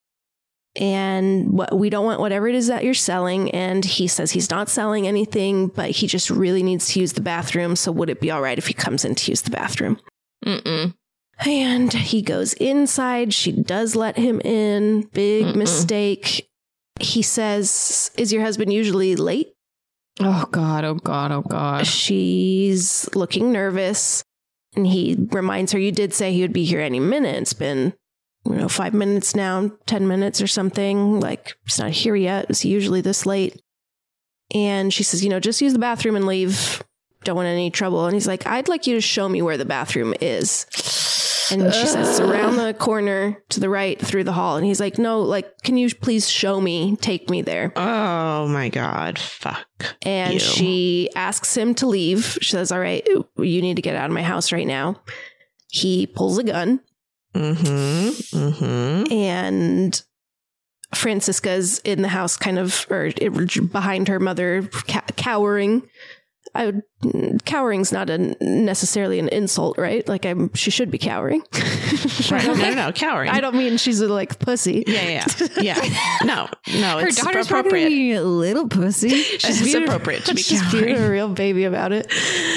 And we don't want whatever it is that you're selling. And he says he's not selling anything, but he just really needs to use the bathroom. So would it be all right if he comes in to use the bathroom? Mm-mm. And he goes inside. She does let him in. Big mistake. He says, is your husband usually late? Oh, God. Oh, God. Oh, God. She's looking nervous. And he reminds her, you did say he would be here any minute. It's been, 5 minutes now, 10 minutes or something. Like, he's not here yet. Is he usually this late? And she says, just use the bathroom and leave. Don't want any trouble. And he's like, I'd like you to show me where the bathroom is. And she says, it's around the corner to the right through the hall. And he's like, no, can you please show me, take me there? Oh my God. Fuck. And she asks him to leave. She says, all right, you need to get out of my house right now. He pulls a gun. Mm-hmm. Mm-hmm. And Francisca's in the house behind her mother, cowering. Cowering's not necessarily an insult, right? She should be cowering. Right. No, cowering. I don't mean she's a pussy. Yeah. No, her it's daughter's appropriate. probably a little pussy. It's appropriate to be She's cowering. being a real baby about it.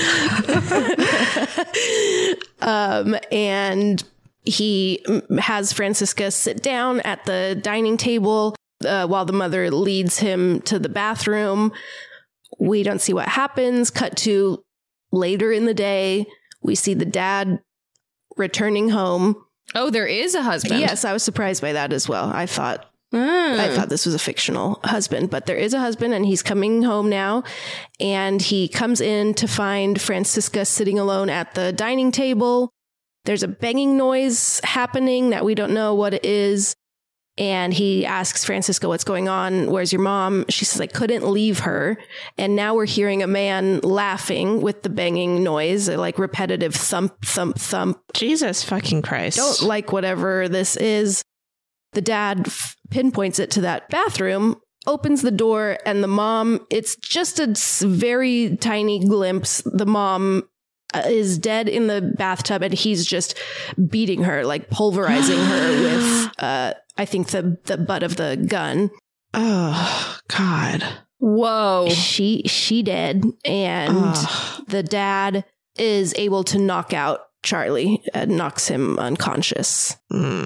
And he has Francisca sit down at the dining table while the mother leads him to the bathroom. We don't see what happens. Cut to later in the day. We see the dad returning home. Oh, there is a husband. Yes, I was surprised by that as well. I thought this was a fictional husband, but there is a husband and he's coming home now. And he comes in to find Francisca sitting alone at the dining table. There's a banging noise happening that we don't know what it is. And he asks Francisca, what's going on? Where's your mom? She says, I couldn't leave her. And now we're hearing a man laughing with the banging noise, repetitive thump, thump, thump. Jesus fucking Christ. Don't like whatever this is. The dad pinpoints it to that bathroom, opens the door, and the mom, it's just a very tiny glimpse. The mom is dead in the bathtub and he's just beating her, pulverizing her with, I think the butt of the gun. Oh God. Whoa. She dead. And the dad is able to knock out Charlie and knocks him unconscious.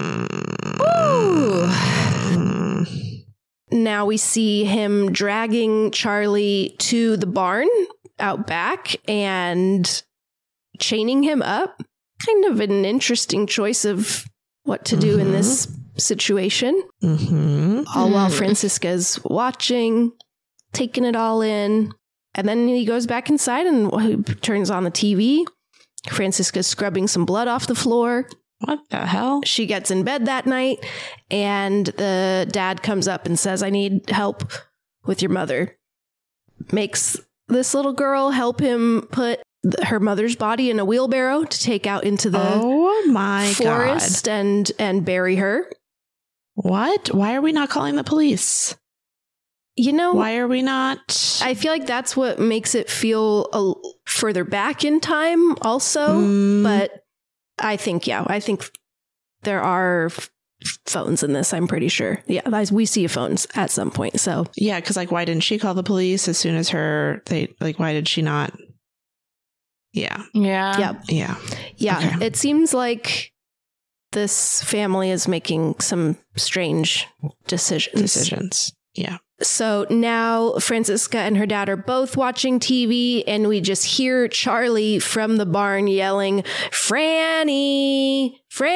Now we see him dragging Charlie to the barn out back and chaining him up. Kind of an interesting choice of what to do in this situation. All while Francisca's watching, taking it all in. And then he goes back inside and turns on the TV. Francisca's scrubbing some blood off the floor. What the hell? She gets in bed that night and the dad comes up and says, I need help with your mother. Makes this little girl help him put her mother's body in a wheelbarrow to take out into the forest and bury her. What? Why are we not calling the police? You know, Why are we not? I feel like that's what makes it feel further back in time also. But I think there are phones in this. I'm pretty sure. Yeah, we see phones at some point. So Yeah, because like, why didn't she call the police as soon as why did she not? Yeah. Yeah. yeah. Okay. It seems like this family is making some strange decisions. Yeah. So now Franziska and her dad are both watching TV, and we just hear Charlie from the barn yelling, "Franny,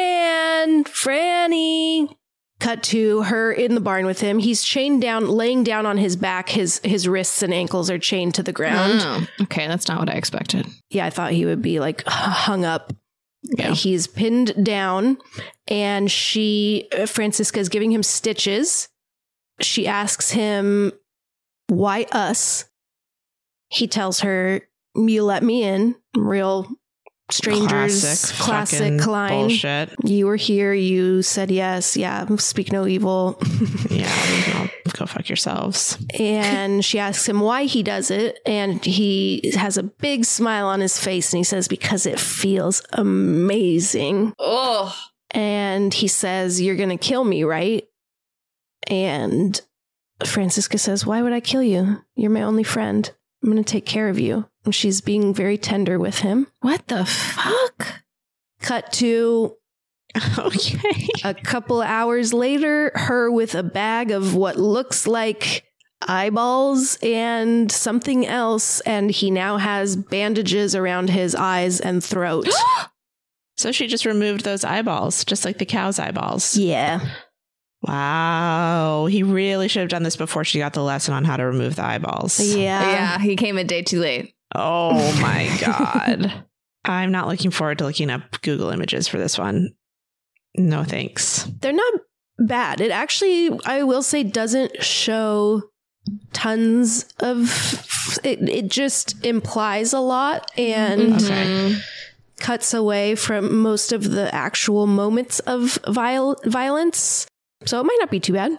Franny." Cut to her in the barn with him. He's chained down, laying down on his back. His wrists and ankles are chained to the ground. Oh, okay, that's not what I expected. Yeah, I thought he would be like hung up. Yeah. He's pinned down, and Franziska is giving him stitches. She asks him, "Why us?" He tells her, "You let me in." Real strangers, classic line. Bullshit. You were here. You said yes. Yeah. Speak no evil. Yeah. Go fuck yourselves. And she asks him why he does it. And he has a big smile on his face. And he says, "Because it feels amazing." Oh. And he says, "You're going to kill me, right?" And Franziska says, "Why would I kill you? You're my only friend. I'm going to take care of you." And she's being very tender with him. What the fuck? Cut to Okay. a couple hours later, her with a bag of what looks like eyeballs and something else. And he now has bandages around his eyes and throat. So she just removed those eyeballs, just like the cow's eyeballs. Yeah. Wow. He really should have done this before she got the lesson on how to remove the eyeballs. Yeah. He came a day too late. Oh my God. I'm not looking forward to looking up Google images for this one. No thanks. They're not bad. It actually, I will say, doesn't show tons of it just implies a lot and Okay. cuts away from most of the actual moments of violence. So it might not be too bad.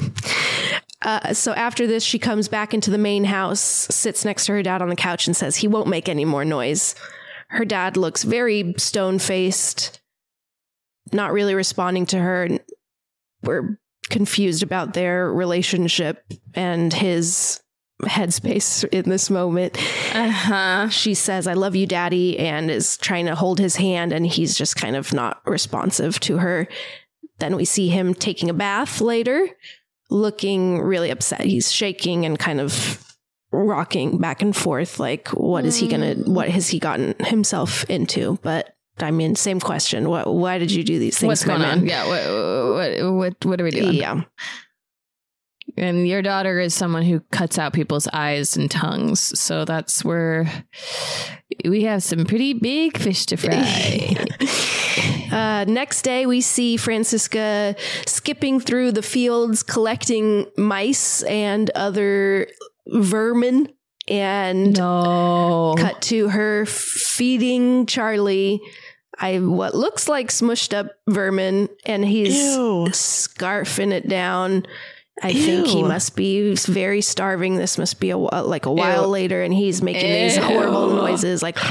So after this, she comes back into the main house, sits next to her dad on the couch and says he won't make any more noise. Her dad looks very stone-faced, not really responding to her. We're confused about their relationship and his headspace in this moment. She says, "I love you, Daddy," and is trying to hold his hand, and he's just kind of not responsive to her. Then we see him taking a bath later, looking really upset. He's shaking and kind of rocking back and forth. Like, what has he gotten himself into? But I mean, same question. Why did you do these things? What's going on? Yeah. What are we doing? Yeah. And your daughter is someone who cuts out people's eyes and tongues. So that's where we have some pretty big fish to fry. Next day, we see Franziska skipping through the fields, collecting mice and other vermin. And cut to her feeding Charlie what looks like smushed up vermin. And he's scarfing it down. I think he must be very starving. This must be a while later, and he's making these horrible noises like.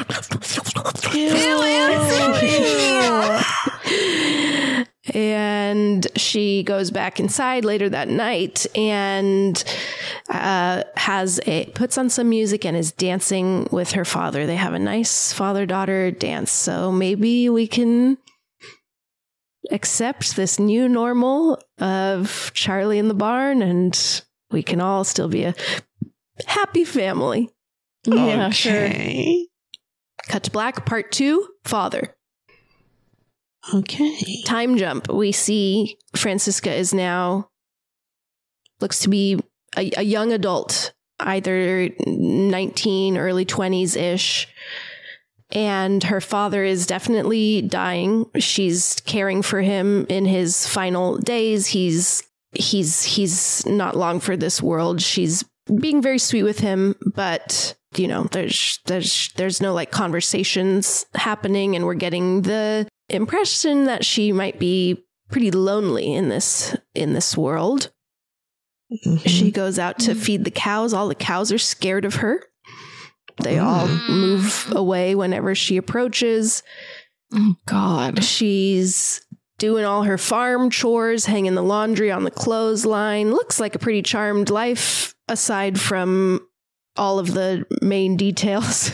And she goes back inside later that night and puts on some music and is dancing with her father. They have a nice father-daughter dance. So maybe we can accept this new normal of Charlie in the barn, and we can all still be a happy family. Yeah, sure. Cut to black, part 2, father. Okay. Time jump. We see Franziska is now, looks to be a young adult, either 19, early 20s-ish. And her father is definitely dying. She's caring for him in his final days. He's not long for this world. She's being very sweet with him, but you know, there's no like conversations happening, and we're getting the impression that she might be pretty lonely in this world. She goes out to feed the cows. All the cows are scared of her. They all move away whenever she approaches. Oh, God. She's doing all her farm chores, hanging the laundry on the clothesline. Looks like a pretty charmed life, aside from all of the main details.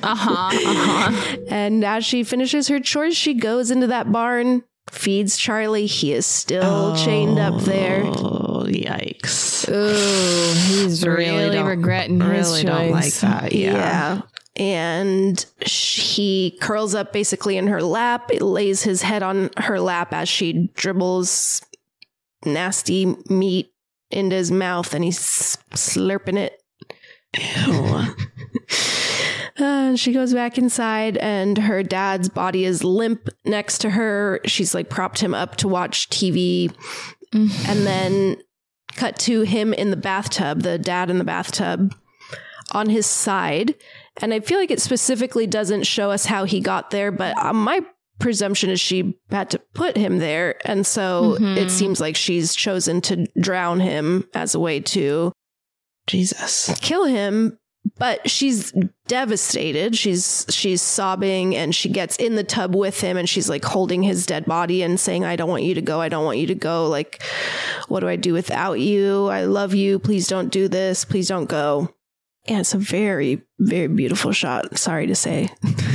And as she finishes her chores, she goes into that barn, feeds Charlie. He is still chained up there. Oh, yikes. Ooh, he's really regretting his choice. Don't like that. Yeah. And he curls up basically in her lap. It lays his head on her lap as she dribbles nasty meat into his mouth, and he's slurping it. Ew. And she goes back inside, and her dad's body is limp next to her. She's like propped him up to watch TV. And then cut to him in the bathtub, the dad in the bathtub on his side. And I feel like it specifically doesn't show us how he got there, but my presumption is she had to put him there. And so it seems like she's chosen to drown him as a way to Jesus. kill him. But she's devastated. She's sobbing, and she gets in the tub with him, and she's like holding his dead body and saying, I don't want you to go. I don't want you to go. Like, what do I do without you? I love you. Please don't do this. Please don't go. And it's a very, very beautiful shot. Sorry to say.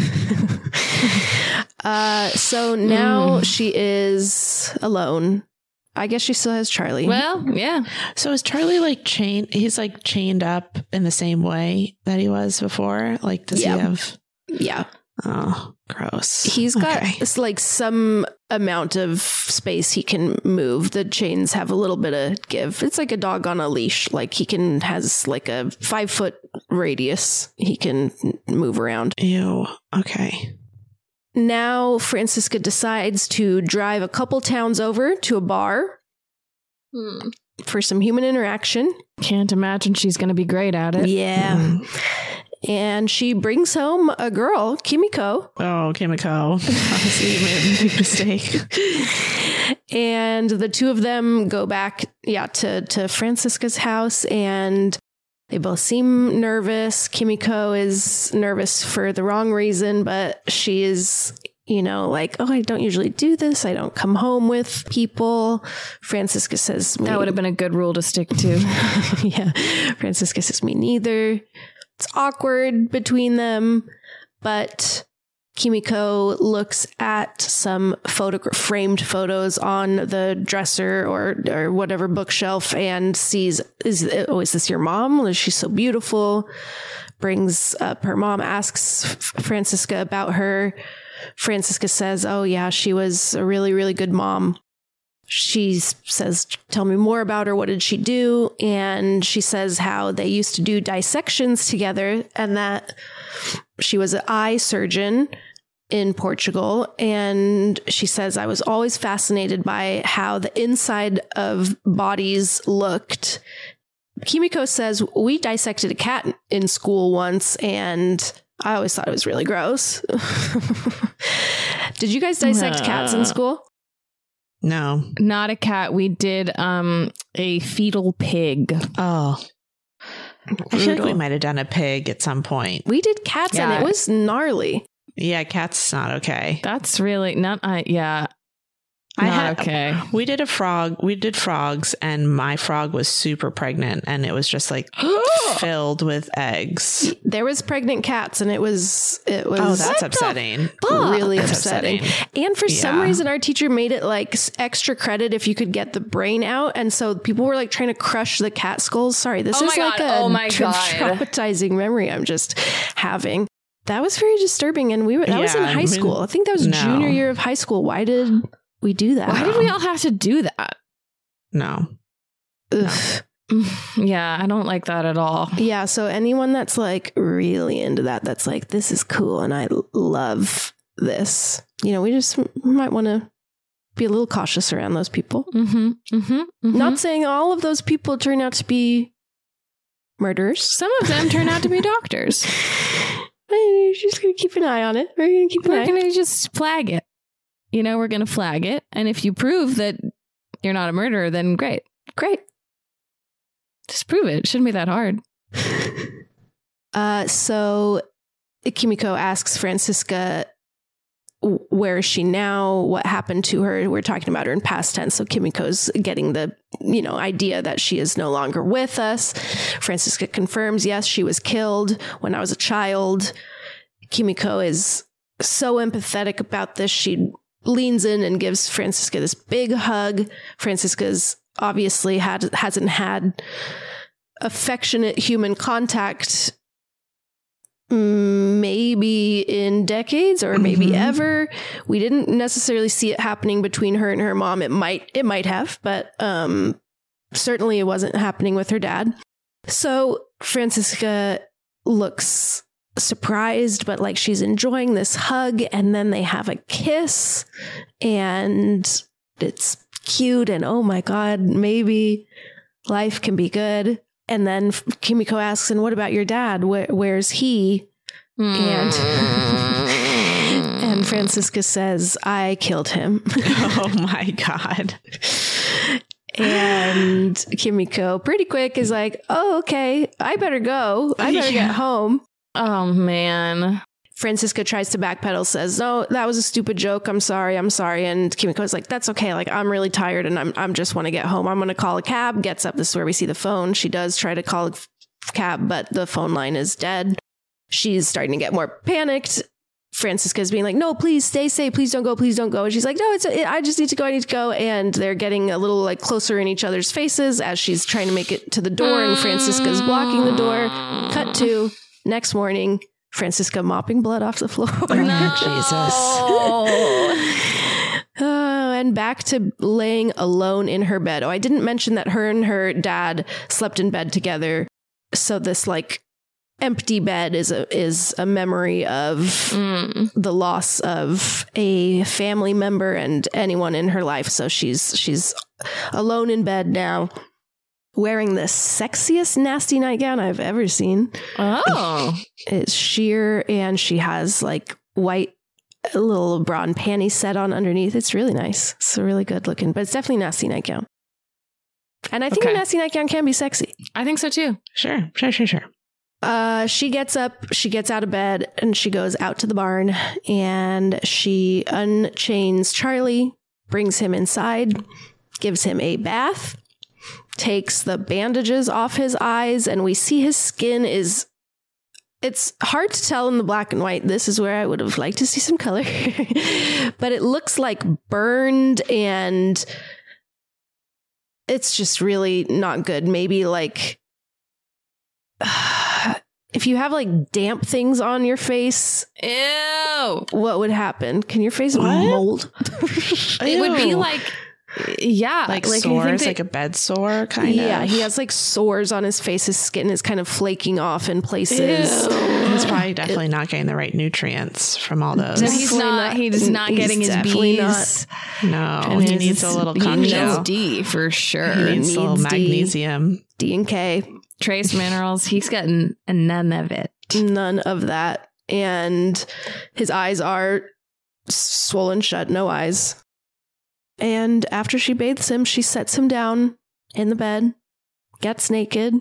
So now she is alone. I guess she still has Charlie. Well, yeah. So is Charlie like chained? He's like chained up in the same way that he was before? Like, does he have? Yeah. Oh, gross. He's got like some amount of space he can move. The chains have a little bit of give. It's like a dog on a leash. Like has like a 5-foot radius he can move around. Ew. Okay. Now Francisca decides to drive a couple towns over to a bar for some human interaction. Can't imagine she's going to be great at it. Yeah. And she brings home a girl, Kimiko. Oh, Kimiko. Obviously, you made a big mistake. And the two of them go back, to Francisca's house, and they both seem nervous. Kimiko is nervous for the wrong reason, but she is, like, oh, I don't usually do this. I don't come home with people. Francisca says... That would have been a good rule to stick to. Yeah. Francisca says, me neither. It's awkward between them, but Kimiko looks at some framed photos on the dresser or whatever bookshelf and sees, is this your mom? Is she so beautiful? Brings up her mom, asks Francisca about her. Francisca says, oh yeah, she was a really, really good mom. She says, tell me more about her. What did she do? And she says how they used to do dissections together, and that she was an eye surgeon in Portugal. And she says, I was always fascinated by how the inside of bodies looked. Kimiko says, we dissected a cat in school once, and I always thought it was really gross. Did you guys dissect cats in school? No. Not a cat. We did a fetal pig. Oh. I feel like we might have done a pig at some point. We did cats, and it was gnarly. Yeah, cat's not okay. That's really not. Okay. We did a frog. We did frogs, and my frog was super pregnant, and it was just like filled with eggs. There was pregnant cats, and it was. Oh, that's upsetting. Really That's upsetting. And for some reason, our teacher made it like extra credit if you could get the brain out, and so people were like trying to crush the cat skulls. Sorry, this is like a traumatizing memory I'm just having. That was very disturbing, and that was in high school. I think that was junior year of high school. Why did we do that? Why did we all have to do that? No. Ugh. Yeah, I don't like that at all. Yeah, so anyone that's like really into that's like, this is cool and I love this. We just might want to be a little cautious around those people. Not saying all of those people turn out to be murderers. Some of them turn out to be doctors. You're just going to keep an eye on it. We're going to just flag it. We're going to flag it. And if you prove that you're not a murderer, then great. Great. Just prove it. Shouldn't be that hard. So Kimiko asks Franziska, where is she now? What happened to her? We're talking about her in past tense. So Kimiko's getting the, idea that she is no longer with us. Franziska confirms, yes, she was killed when I was a child. Kimiko is so empathetic about this. She leans in and gives Franziska this big hug. Franziska's obviously hasn't had affectionate human contact maybe in decades or maybe ever. We didn't necessarily see it happening between her and her mom. It might have, but certainly it wasn't happening with her dad. So Franziska looks surprised, but like she's enjoying this hug, and then they have a kiss and it's cute, and oh my God, maybe life can be good. And then Kimiko asks, and what about your dad? Where's he? And and Franziska says, I killed him. Oh my God. And Kimiko pretty quick is like, oh, okay, I better go. I better get home. Oh, man. Franziska tries to backpedal, says, no, that was a stupid joke. I'm sorry. And Kimiko's like, that's okay. Like, I'm really tired and I'm just want to get home. I'm going to call a cab. Gets up. This is where we see the phone. She does try to call a cab, but the phone line is dead. She's starting to get more panicked. Franziska's being like, no, please stay safe. Please don't go. Please don't go. And she's like, no, I just need to go. I need to go. And they're getting a little like closer in each other's faces as she's trying to make it to the door, and Franziska's blocking the door. Cut to next morning. Franziska mopping blood off the floor. No. Jesus. And back to laying alone in her bed. Oh, I didn't mention that her and her dad slept in bed together. So this like empty bed is a memory of the loss of a family member and anyone in her life. So she's alone in bed now, wearing the sexiest nasty nightgown I've ever seen. Oh. It's sheer, and she has like white little bra and panties set on underneath. It's really nice. It's really good looking, but it's definitely a nasty nightgown. And I think a nasty nightgown can be sexy. I think so too. Sure. She gets up, she gets out of bed, and she goes out to the barn, and she unchains Charlie, brings him inside, gives him a bath, takes the bandages off his eyes, and we see his skin is, it's hard to tell in the black and white. This is where I would have liked to see some color, but it looks like burned, and it's just really not good. Maybe like, if you have like damp things on your face, Ew. What would happen? Can your face mold? It would be like, yeah. Like you sores, think like a bed sore kind of. Yeah, he has like sores on his face. His skin is kind of flaking off in places. He's probably definitely not getting the right nutrients from all those. No, he's not getting his B's. No, And he needs a little He needs cocktail. D for sure. He needs a little needs D. magnesium. D and K. Trace minerals. He's getting none of it. None of that. And his eyes are swollen shut, no eyes. And after she bathes him, she sets him down in the bed, gets naked,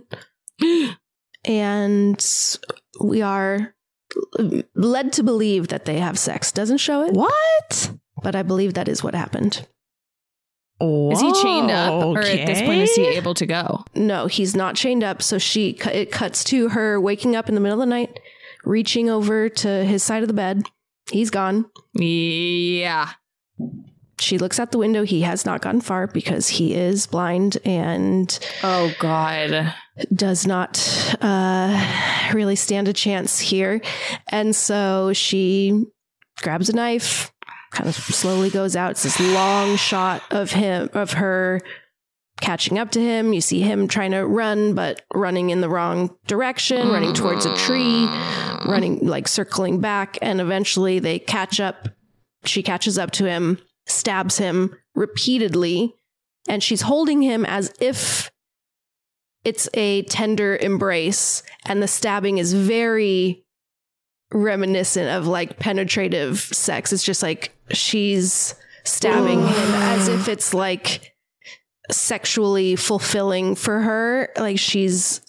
and we are led to believe that they have sex. Doesn't show it. What? But I believe that is what happened. Is he chained up? Or Okay. at this point, is he able to go? No, he's not chained up. So it cuts to her waking up in the middle of the night, reaching over to his side of the bed. He's gone. Yeah. She looks out the window. He has not gone far because he is blind and Oh, God. does not really stand a chance here. And so she grabs a knife, kind of slowly goes out. It's this long shot of her catching up to him. You see him trying to run, but running in the wrong direction, running towards a tree, running like circling back. And eventually they catch up. She catches up to him, stabs him repeatedly, and she's holding him as if it's a tender embrace. And the stabbing is very reminiscent of like penetrative sex. It's just like she's stabbing him as if it's like sexually fulfilling for her. Like she's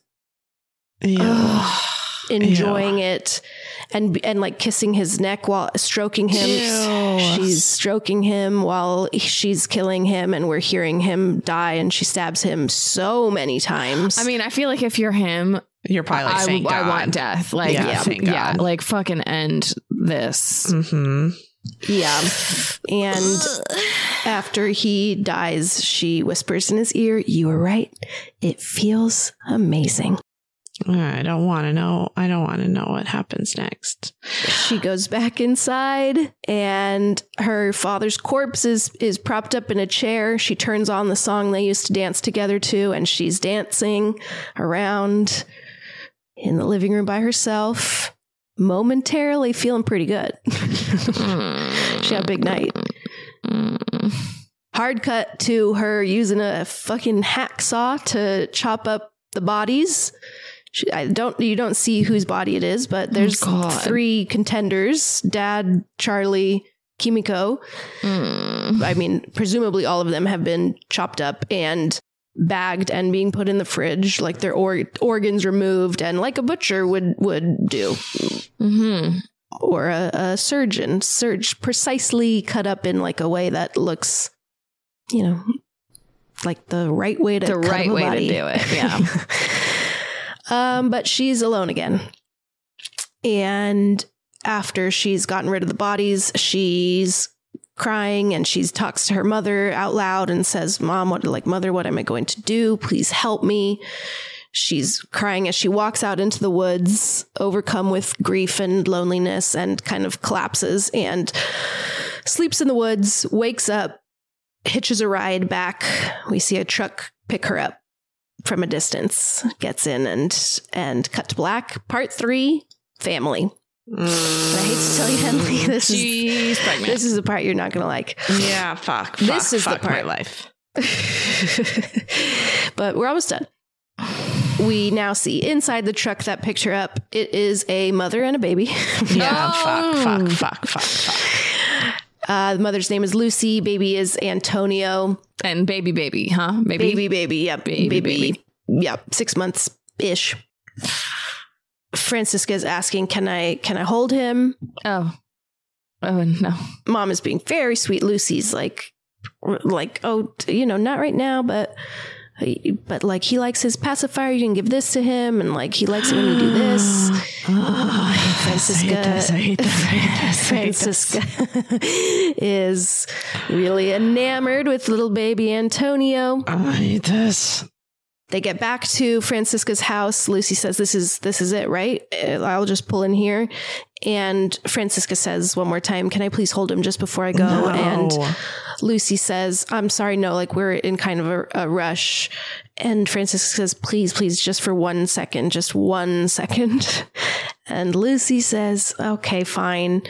enjoying it and like kissing his neck while stroking him. She's stroking him while she's killing him, and we're hearing him die, and she stabs him so many times. I mean, I feel like if you're him, you're probably like, thank God. I want death. Like, thank God. like fucking end this. Mm-hmm. Yeah. And after he dies, she whispers in his ear, "You were right. It feels amazing." I don't want to know. I don't want to know what happens next. She goes back inside, and her father's corpse is propped up in a chair. She turns on the song they used to dance together to, and she's dancing around in the living room by herself, momentarily feeling pretty good. She had a big night. Hard cut to her using a fucking hacksaw to chop up the bodies. You don't see whose body it is, but there's 3 contenders: Dad, Charlie, Kimiko. I mean, presumably all of them have been chopped up and bagged and being put in the fridge, like their organs removed, and like a butcher would do. Mm-hmm. Or a surgeon, precisely cut up in like a way that looks, like the right way to the cut right up a way body. to do it. Yeah. But she's alone again. And after she's gotten rid of the bodies, she's crying, and she talks to her mother out loud and says, "Mother, what am I going to do? Please help me." She's crying as she walks out into the woods, overcome with grief and loneliness, and kind of collapses and sleeps in the woods, wakes up, hitches a ride back. We see a truck pick her up from a distance, gets in, and cut to black. Part 3, family. I hate to tell you, Henley, this is the part you're not going to like. Yeah, fuck This is fuck the part. my life. But we're almost done. We now see inside the truck that picked her up. It is a mother and a baby. Yeah, fuck. The mother's name is Lucy. Baby is Antonio. And baby, huh? Baby. Yep. Baby. Yep. 6 months ish. Francisca is asking, "Can I hold him?" Oh no. Mom is being very sweet. Lucy's like, "Oh, not right now, but like he likes his pacifier. You can give this to him, and like he likes it when you do this." Francisca is really enamored with little baby Antonio. I hate this. They get back to Francisca's house. Lucy says, this is it, right? I'll just pull in here. And Francisca says one more time, "Can I please hold him just before I go?" No. And Lucy says, "I'm sorry, no, like we're in kind of a rush." And Francisca says, please, just for 1 second, just 1 second. And Lucy says, "Okay, fine."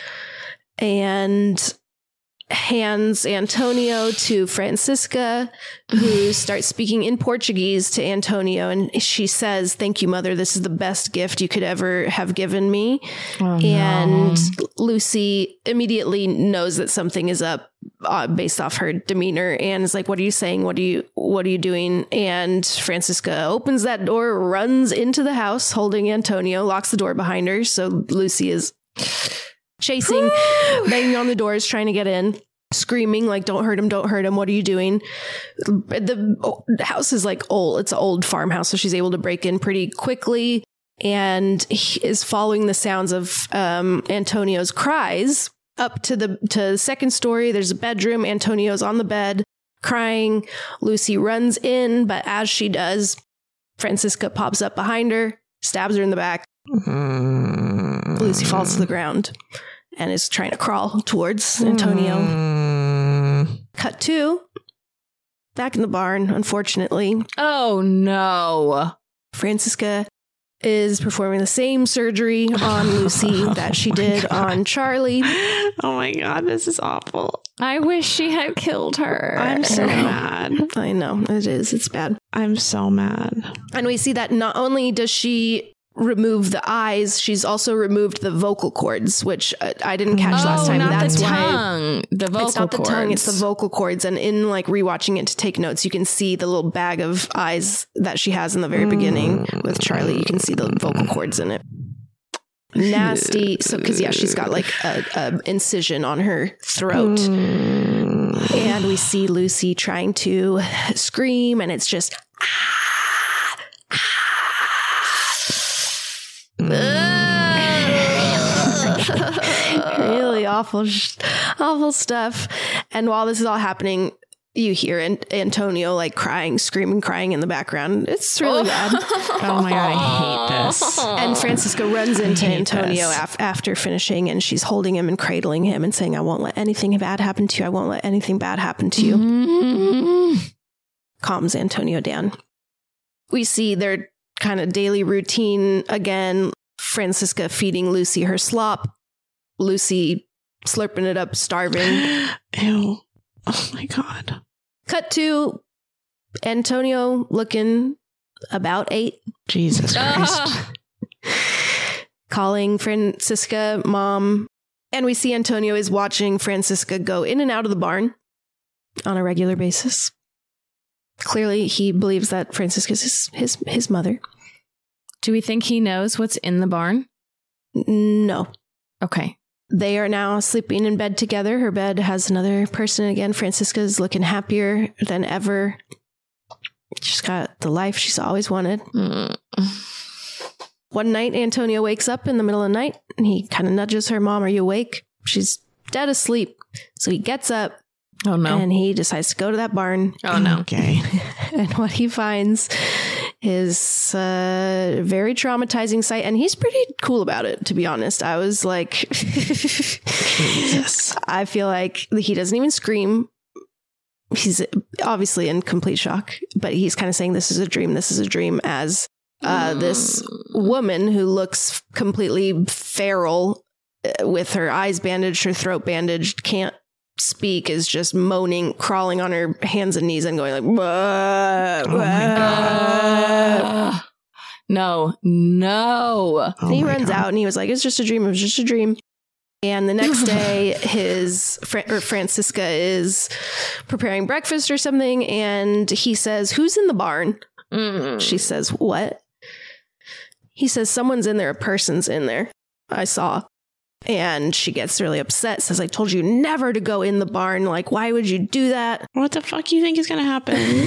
And hands Antonio to Francisca, who starts speaking in Portuguese to Antonio. And she says, "Thank you, Mother. This is the best gift you could ever have given me." And Lucy immediately knows that something is up based off her demeanor, and is like, "What are you saying? What are you doing?" And Francisca opens that door, runs into the house holding Antonio, locks the door behind her. So Lucy is chasing, banging on the doors, trying to get in, screaming like, don't hurt him. What are you doing?" The house is like old. It's an old farmhouse. So she's able to break in pretty quickly, and he is following the sounds of Antonio's cries up to the second story. There's a bedroom. Antonio's on the bed crying. Lucy runs in, but as she does, Francisca pops up behind her, stabs her in the back. Lucy falls to the ground and is trying to crawl towards Antonio. Cut to back in the barn, unfortunately. Oh no. Francisca is performing the same surgery on Lucy that she did on Charlie. Oh my God, this is awful. I wish she had killed her. I'm so mad. I know, it is. It's bad. I'm so mad. And we see that not only does she remove the eyes, she's also removed the vocal cords, which I didn't catch last time. Not That's the why tongue. The vocal it's not the cords. tongue, it's the vocal cords. And in like rewatching it to take notes, you can see the little bag of eyes that she has in the very beginning with Charlie. You can see the vocal cords in it. Nasty. So, because she's got like a incision on her throat. And we see Lucy trying to scream, and it's just really awful stuff. And while this is all happening, you hear Antonio like screaming in the background. It's really bad. Oh my God, I hate this. And Francisca runs into Antonio after finishing, and she's holding him and cradling him and saying, I won't let anything bad happen to you. I won't let anything bad happen to you. Calms Antonio down. We see their kind of daily routine again. Francisca feeding Lucy her slop. Lucy slurping it up, starving. Ew. Oh my God. Cut to Antonio looking about 8. Jesus Christ. Calling Francisca mom. And we see Antonio is watching Francisca go in and out of the barn on a regular basis. Clearly, he believes that Francisca is his mother. Do we think he knows what's in the barn? No. Okay. They are now sleeping in bed together. Her bed has another person again. Francisca's looking happier than ever. She's got the life she's always wanted. One night, Antonio wakes up in the middle of the night and he kind of nudges her, Mom, are you awake? She's dead asleep. So he gets up. Oh, no. And he decides to go to that barn. Oh, no. Okay. And what he finds is a very traumatizing sight. And he's pretty cool about it, to be honest. I was like, Jesus. I feel like he doesn't even scream. He's obviously in complete shock, but he's kind of saying, this is a dream. This is a dream, as this woman who looks completely feral with her eyes bandaged, her throat bandaged, can't speak, is just moaning, crawling on her hands and knees and going like, bah, Oh my God. No. Oh he my runs God. out and he was like, it's just a dream. It was just a dream. And the next day, Francisca is preparing breakfast or something. And he says, who's in the barn? She says, what? He says, someone's in there. A person's in there. I saw. And she gets really upset, says, I told you never to go in the barn. Like, why would you do that? What the fuck you think is going to happen?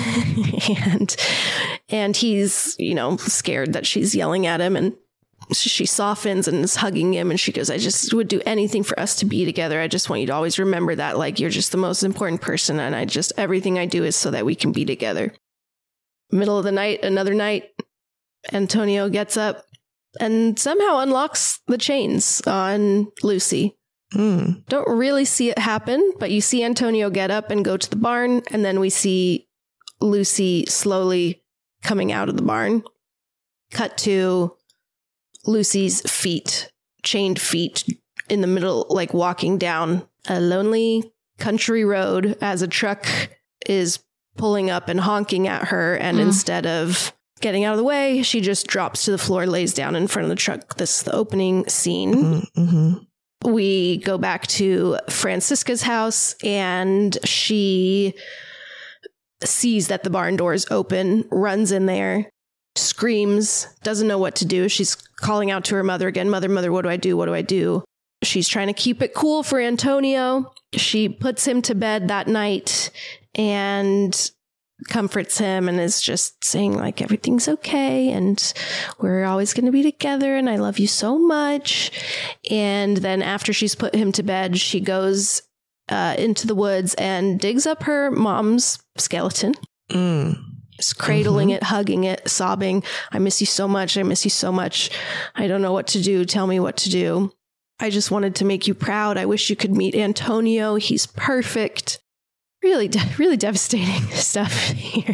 and he's, scared that she's yelling at him, and she softens and is hugging him. And she goes, I just would do anything for us to be together. I just want you to always remember that, like, you're just the most important person. And everything I do is so that we can be together. Middle of the night, another night, Antonio gets up and somehow unlocks the chains on Lucy. Don't really see it happen, but you see Antonio get up and go to the barn, and then we see Lucy slowly coming out of the barn. Cut to Lucy's feet, chained feet, in the middle, like walking down a lonely country road as a truck is pulling up and honking at her, and instead of getting out of the way, she just drops to the floor, lays down in front of the truck. This is the opening scene. We go back to Francisca's house, and she sees that the barn door is open, runs in there, screams, doesn't know what to do. She's calling out to her mother again, Mother, what do I do? What do I do? She's trying to keep it cool for Antonio. She puts him to bed that night and comforts him and is just saying, like, everything's okay and we're always going to be together and I love you so much. And then after she's put him to bed, she goes into the woods and digs up her mom's skeleton. Just cradling it, hugging it, sobbing, I miss you so much. I miss you so much. I don't know what to do. Tell me what to do. I just wanted to make you proud. I wish you could meet Antonio. He's perfect. Really devastating stuff here.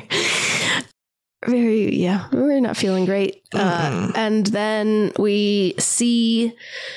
We're not feeling great. And then we see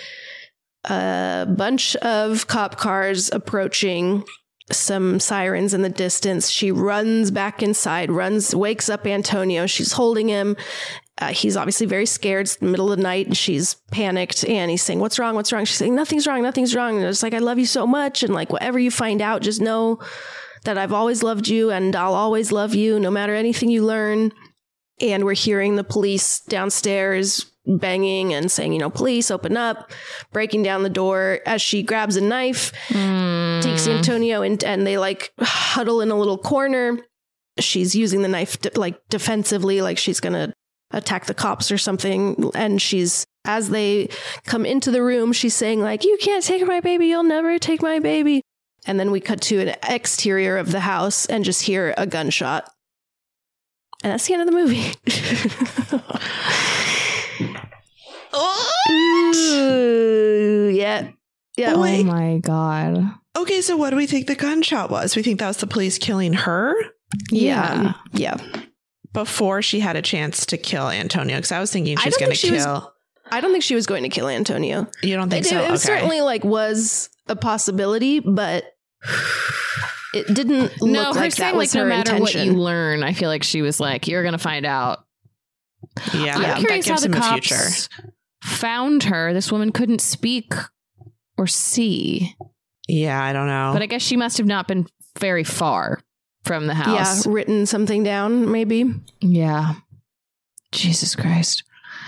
a bunch of cop cars approaching, some sirens in the distance. She runs back inside, wakes up Antonio. She's holding him He's obviously very scared. It's the middle of the night and she's panicked and he's saying, what's wrong? What's wrong? She's saying, nothing's wrong. Nothing's wrong. And it's like, I love you so much. And like, whatever you find out, just know that I've always loved you and I'll always love you no matter anything you learn. And we're hearing the police downstairs banging and saying, you know, police, open up, breaking down the door as she grabs a knife, takes Antonio and they like huddle in a little corner. She's using the knife like defensively, like she's going to attack the cops or something. And as they come into the room, she's saying like, you can't take my baby. You'll never take my baby. And then we cut to an exterior of the house and just hear a gunshot. And that's the end of the movie. Ooh, yeah. Oh, Oh my God. Okay, so what do we think the gunshot was? We think that was the police killing her? Yeah. Before she had a chance to kill Antonio, because I was thinking she's going to kill. I don't think she was going to kill Antonio. You don't think so? It certainly like was a possibility, but it didn't look like that was her no matter intention. what you learn, I feel like she was like, you're going to find out. Yeah, I'm curious how the cops future. found her. This woman couldn't speak or see. Yeah, I don't know. But I guess she must have not been very far from the house. Yeah, written something down, maybe. Yeah. Jesus Christ.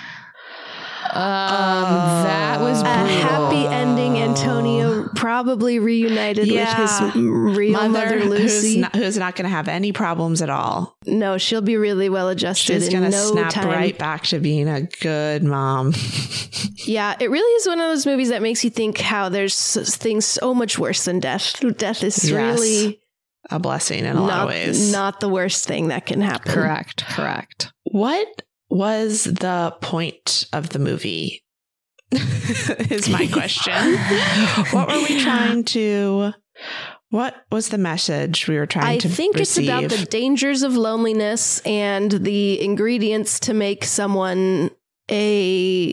That was a brutal. happy ending. Antonio probably reunited with his real mother Lucy, who's not going to have any problems at all. No, she'll be really well adjusted. She's going to snap time. right back to being a good mom. Yeah, it really is one of those movies that makes you think how there's things so much worse than death. Death is really a blessing in a lot of ways. Not the worst thing that can happen. Correct. What was the point of the movie? Is my question. What were we trying to... What was the message we were trying to receive? I think it's about the dangers of loneliness and the ingredients to make someone a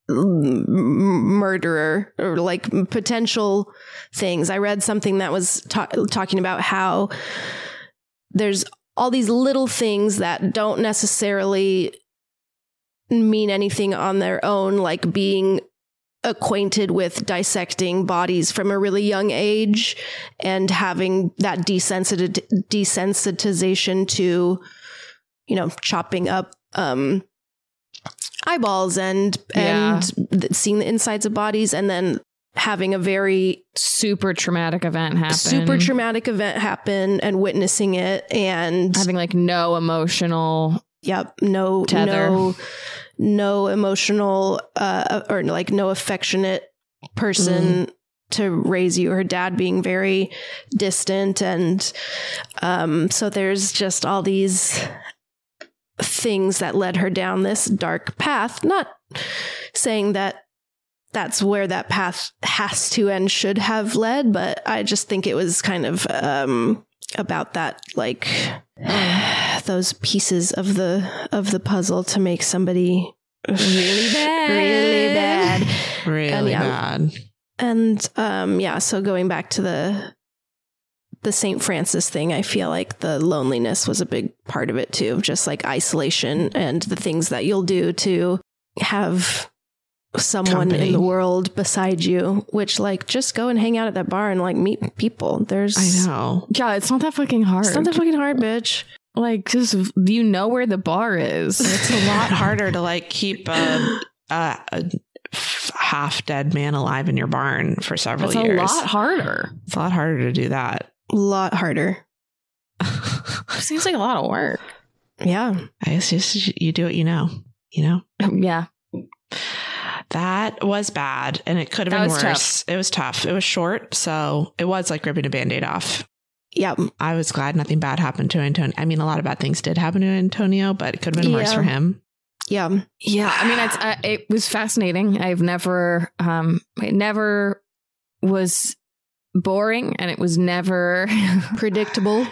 murderer or like potential things. I read something that was talking about how there's all these little things that don't necessarily mean anything on their own, like being acquainted with dissecting bodies from a really young age and having that desensitization to, you know, chopping up eyeballs and seeing the insides of bodies, and then having a very super traumatic event happen and witnessing it and having like no emotional tether. No emotional or like no affectionate person to raise you. Her dad being very distant, and so there's just all these things that led her down this dark path. Not saying that that's where that path has to and should have led, but I just think it was kind of about that, like those pieces of the puzzle to make somebody really bad. And so going back to the St. Francis thing, I feel like the loneliness was a big part of it too, just like isolation and the things that you'll do to have someone in the world beside you, which like just go and hang out at that bar and like meet people. I know. Yeah, it's not that fucking hard. It's not that fucking hard, bitch. Like, just, you know where the bar is. It's a lot harder to like keep a half dead man alive in your barn for several years. It's a lot harder. It's a lot harder to do that. A lot harder. Seems like a lot of work. Yeah. I guess just you do what you know. Yeah. That was bad, and it could have been worse. Tough. It was tough. It was short, so it was like ripping a Band-Aid off. Yeah. I was glad nothing bad happened to Antonio. I mean, a lot of bad things did happen to Antonio, but it could have been worse for him. Yeah. Yeah. I mean, it was fascinating. It never was boring, and it was never predictable.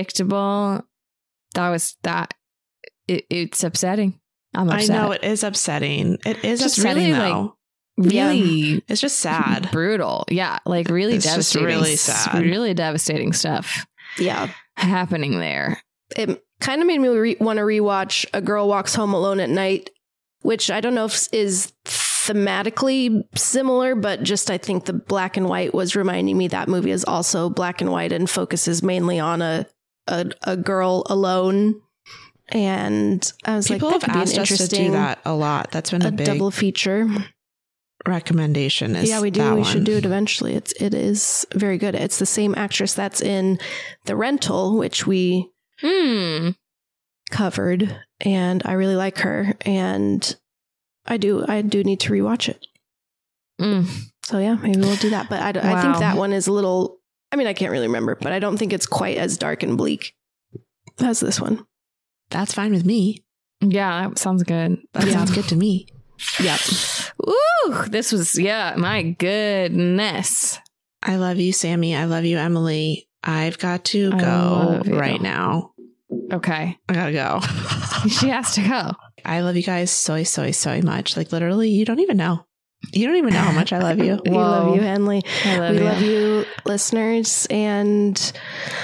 It's upsetting. I'm upset. I know it is upsetting. It is just upsetting really, though. Really, it's just sad, brutal. Yeah, like really it's devastating. Just really sad, really devastating stuff. Yeah, happening there. it kind of made me want to rewatch A Girl Walks Home Alone at Night, which I don't know if is thematically similar, but just I think the black and white was reminding me that movie is also black and white and focuses mainly on a girl alone. And I was People like, that have could be asked an us to interesting do that a lot. That's been a big double feature. recommendation. Is Yeah, we do. that We one. should do it eventually. It is very good. It's the same actress that's in The Rental, which we covered, and I really like her. And I do need to rewatch it. So yeah, maybe we'll do that. But I think Wow. that one is a little, I mean, I can't really remember, but I don't think it's quite as dark and bleak as this one. That's fine with me. Yeah, that sounds good. That sounds good to me. Yep. Ooh, this was, my goodness. I love you, Sammy. I love you, Emily. I've got to I go love you. right now. Okay. I gotta go. She has to go. I love you guys so much. Like literally, you don't even know. You don't even know how much I love you. We love you, Henley. I love We you. love you, listeners. And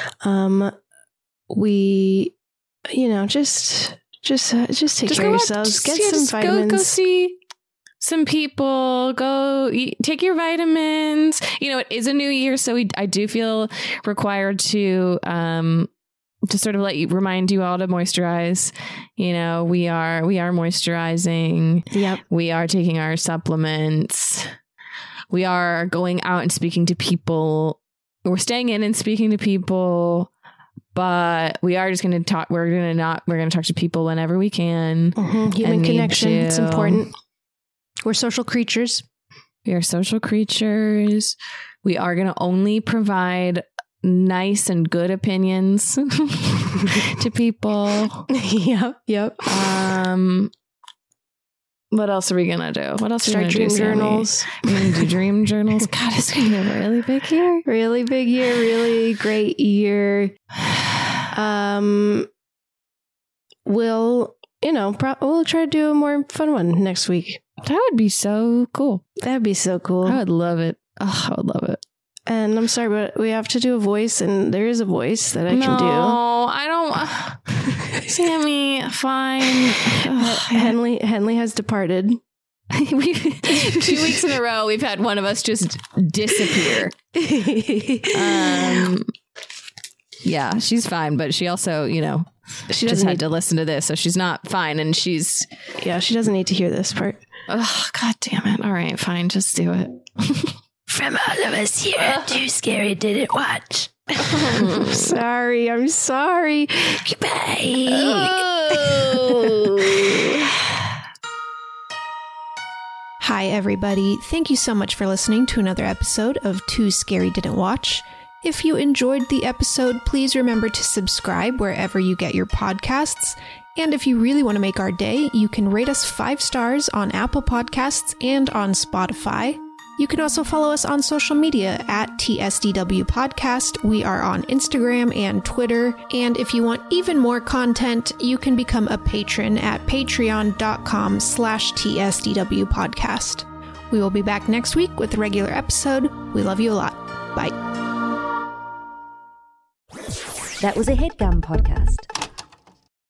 we, just take care of yourselves. Get some vitamins. Go see some people. Go take your vitamins. It is a new year, so I do feel required to sort of remind you all to moisturize. We are moisturizing. Yep. We are taking our supplements. We are going out and speaking to people. We're staying in and speaking to people. But we are just going to talk. We're going to talk to people whenever we can. Human and connection. need It's to. important. We're social creatures. We are social creatures. We are going to only provide nice and good opinions to people. Yep. What else are we going to do? What else are Start we dream going to do, Sammy? journals. We're going to do dream journals. God, it's going to be a really big year. Really big year. Really great year. We'll try to do a more fun one next week. That would be so cool. That'd be so cool. I would love it. Oh, I would love it. And I'm sorry, but we have to do a voice, and there is a voice that I can do. No, I don't. Sammy, fine. Henley has departed. 2 weeks in a row, we've had one of us just disappear. Yeah, she's fine, but she also, She just doesn't had to listen to this, so she's not fine, and she's. Yeah, she doesn't need to hear this part. Oh, God damn it! All right, fine, just do it. From all of us here, Too Scary Didn't Watch. I'm sorry. Goodbye. Hi, everybody. Thank you so much for listening to another episode of Too Scary Didn't Watch. If you enjoyed the episode, please remember to subscribe wherever you get your podcasts. And if you really want to make our day, you can rate us 5 stars on Apple Podcasts and on Spotify. You can also follow us on social media at TSDW Podcast. We are on Instagram and Twitter. And if you want even more content, you can become a patron at patreon.com/TSDW Podcast. We will be back next week with a regular episode. We love you a lot. Bye. That was a HeadGum podcast.